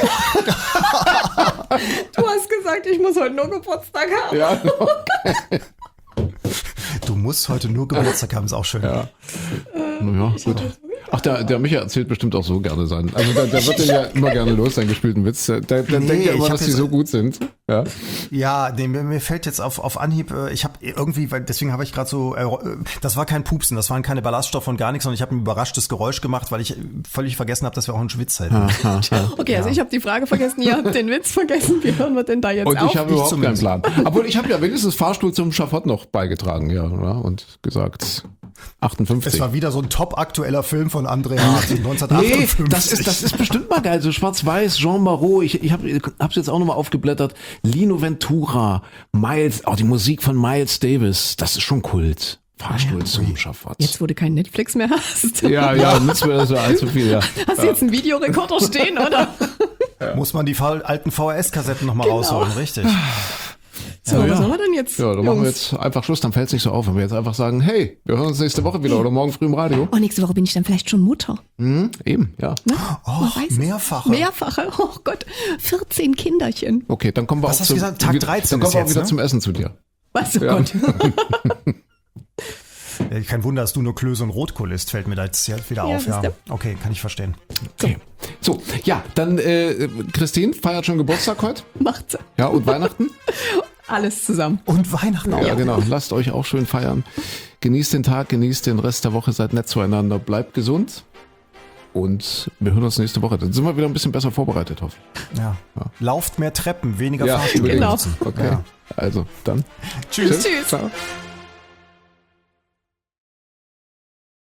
Du hast gesagt, ich muss heute nur Geburtstag haben. Ja, Du musst heute nur Geburtstag haben, ist auch schön. ja. Naja, gut. Ach, der, der Micha erzählt bestimmt auch so gerne sein. Also der, der wird den ja immer gerne los, seinen gespielten Witz. Der, der Nee, denkt ja immer, ich hab dass die jetzt- so gut sind. Ja. Ja, nee, mir, mir fällt jetzt auf, auf Anhieb, äh, ich habe irgendwie, weil deswegen habe ich gerade so, äh, das war kein Pupsen, das waren keine Ballaststoffe und gar nichts, sondern ich habe ein überraschtes Geräusch gemacht, weil ich äh, völlig vergessen habe, dass wir auch einen Schwitz hätten. Okay, also ich habe die Frage vergessen, ihr habt den Witz vergessen. Wie hören wir denn da jetzt Und auf? ich habe überhaupt keinen zumindest. Plan. Obwohl, ich habe ja wenigstens Fahrstuhl zum Schafott noch beigetragen, ja, oder? Und gesagt achtundfünfzig. Es war wieder so ein top aktueller Film von André Hart, Nee, neunzehnhundertachtundfünfzig. das ist, das ist bestimmt mal geil. So schwarz-weiß, Jean Marot. Ich, ich habe es jetzt auch nochmal aufgeblättert. Lino Ventura, Miles, auch die Musik von Miles Davis. Das ist schon Kult. Fahrstuhl zum Schafott. Jetzt, wo du keinen Netflix mehr hast. Ja, ja, nützt mir das so allzu viel, ja. Hast du jetzt einen Videorekorder stehen, oder? Muss man die fa- alten V H S-Kassetten nochmal Genau. rausholen, richtig. So, Ja, was ja. sollen wir denn jetzt? Ja, dann machen wir Jungs? jetzt einfach Schluss, dann fällt es nicht so auf, wenn wir jetzt einfach sagen, hey, wir hören uns nächste Woche wieder oder morgen früh im Radio. Oh, nächste Woche bin ich dann vielleicht schon Mutter. Hm, eben, ja. Oh, weiß es. mehrfache. Mehrfache. Oh Gott, vierzehn Kinderchen. Okay, dann kommen wir Was auch hast du zum, gesagt? Tag wieder- dreizehn Dann kommen ist wir auch jetzt, wieder ne? zum Essen zu dir. Was, oh Ja. Gott. Ja, kein Wunder, dass du nur Klöße und Rotkohl isst, fällt mir da jetzt wieder Ja, auf. Ja. wisst Okay, kann ich verstehen. Okay. So, ja, dann äh, Christine feiert schon Geburtstag heute. Macht sie. Ja, und Weihnachten. Alles zusammen. Und Weihnachten auch. Ja, genau. Lasst euch auch schön feiern. Genießt den Tag, genießt den Rest der Woche, seid nett zueinander, bleibt gesund. Und wir hören uns nächste Woche. Dann sind wir wieder ein bisschen besser vorbereitet, hoffe ich. Ja. Lauft mehr Treppen, weniger Ja, Fahrstühle unbedingt. Genau. benutzen. Okay. Ja. Also, dann. Tschüss. Tschüss. Ciao.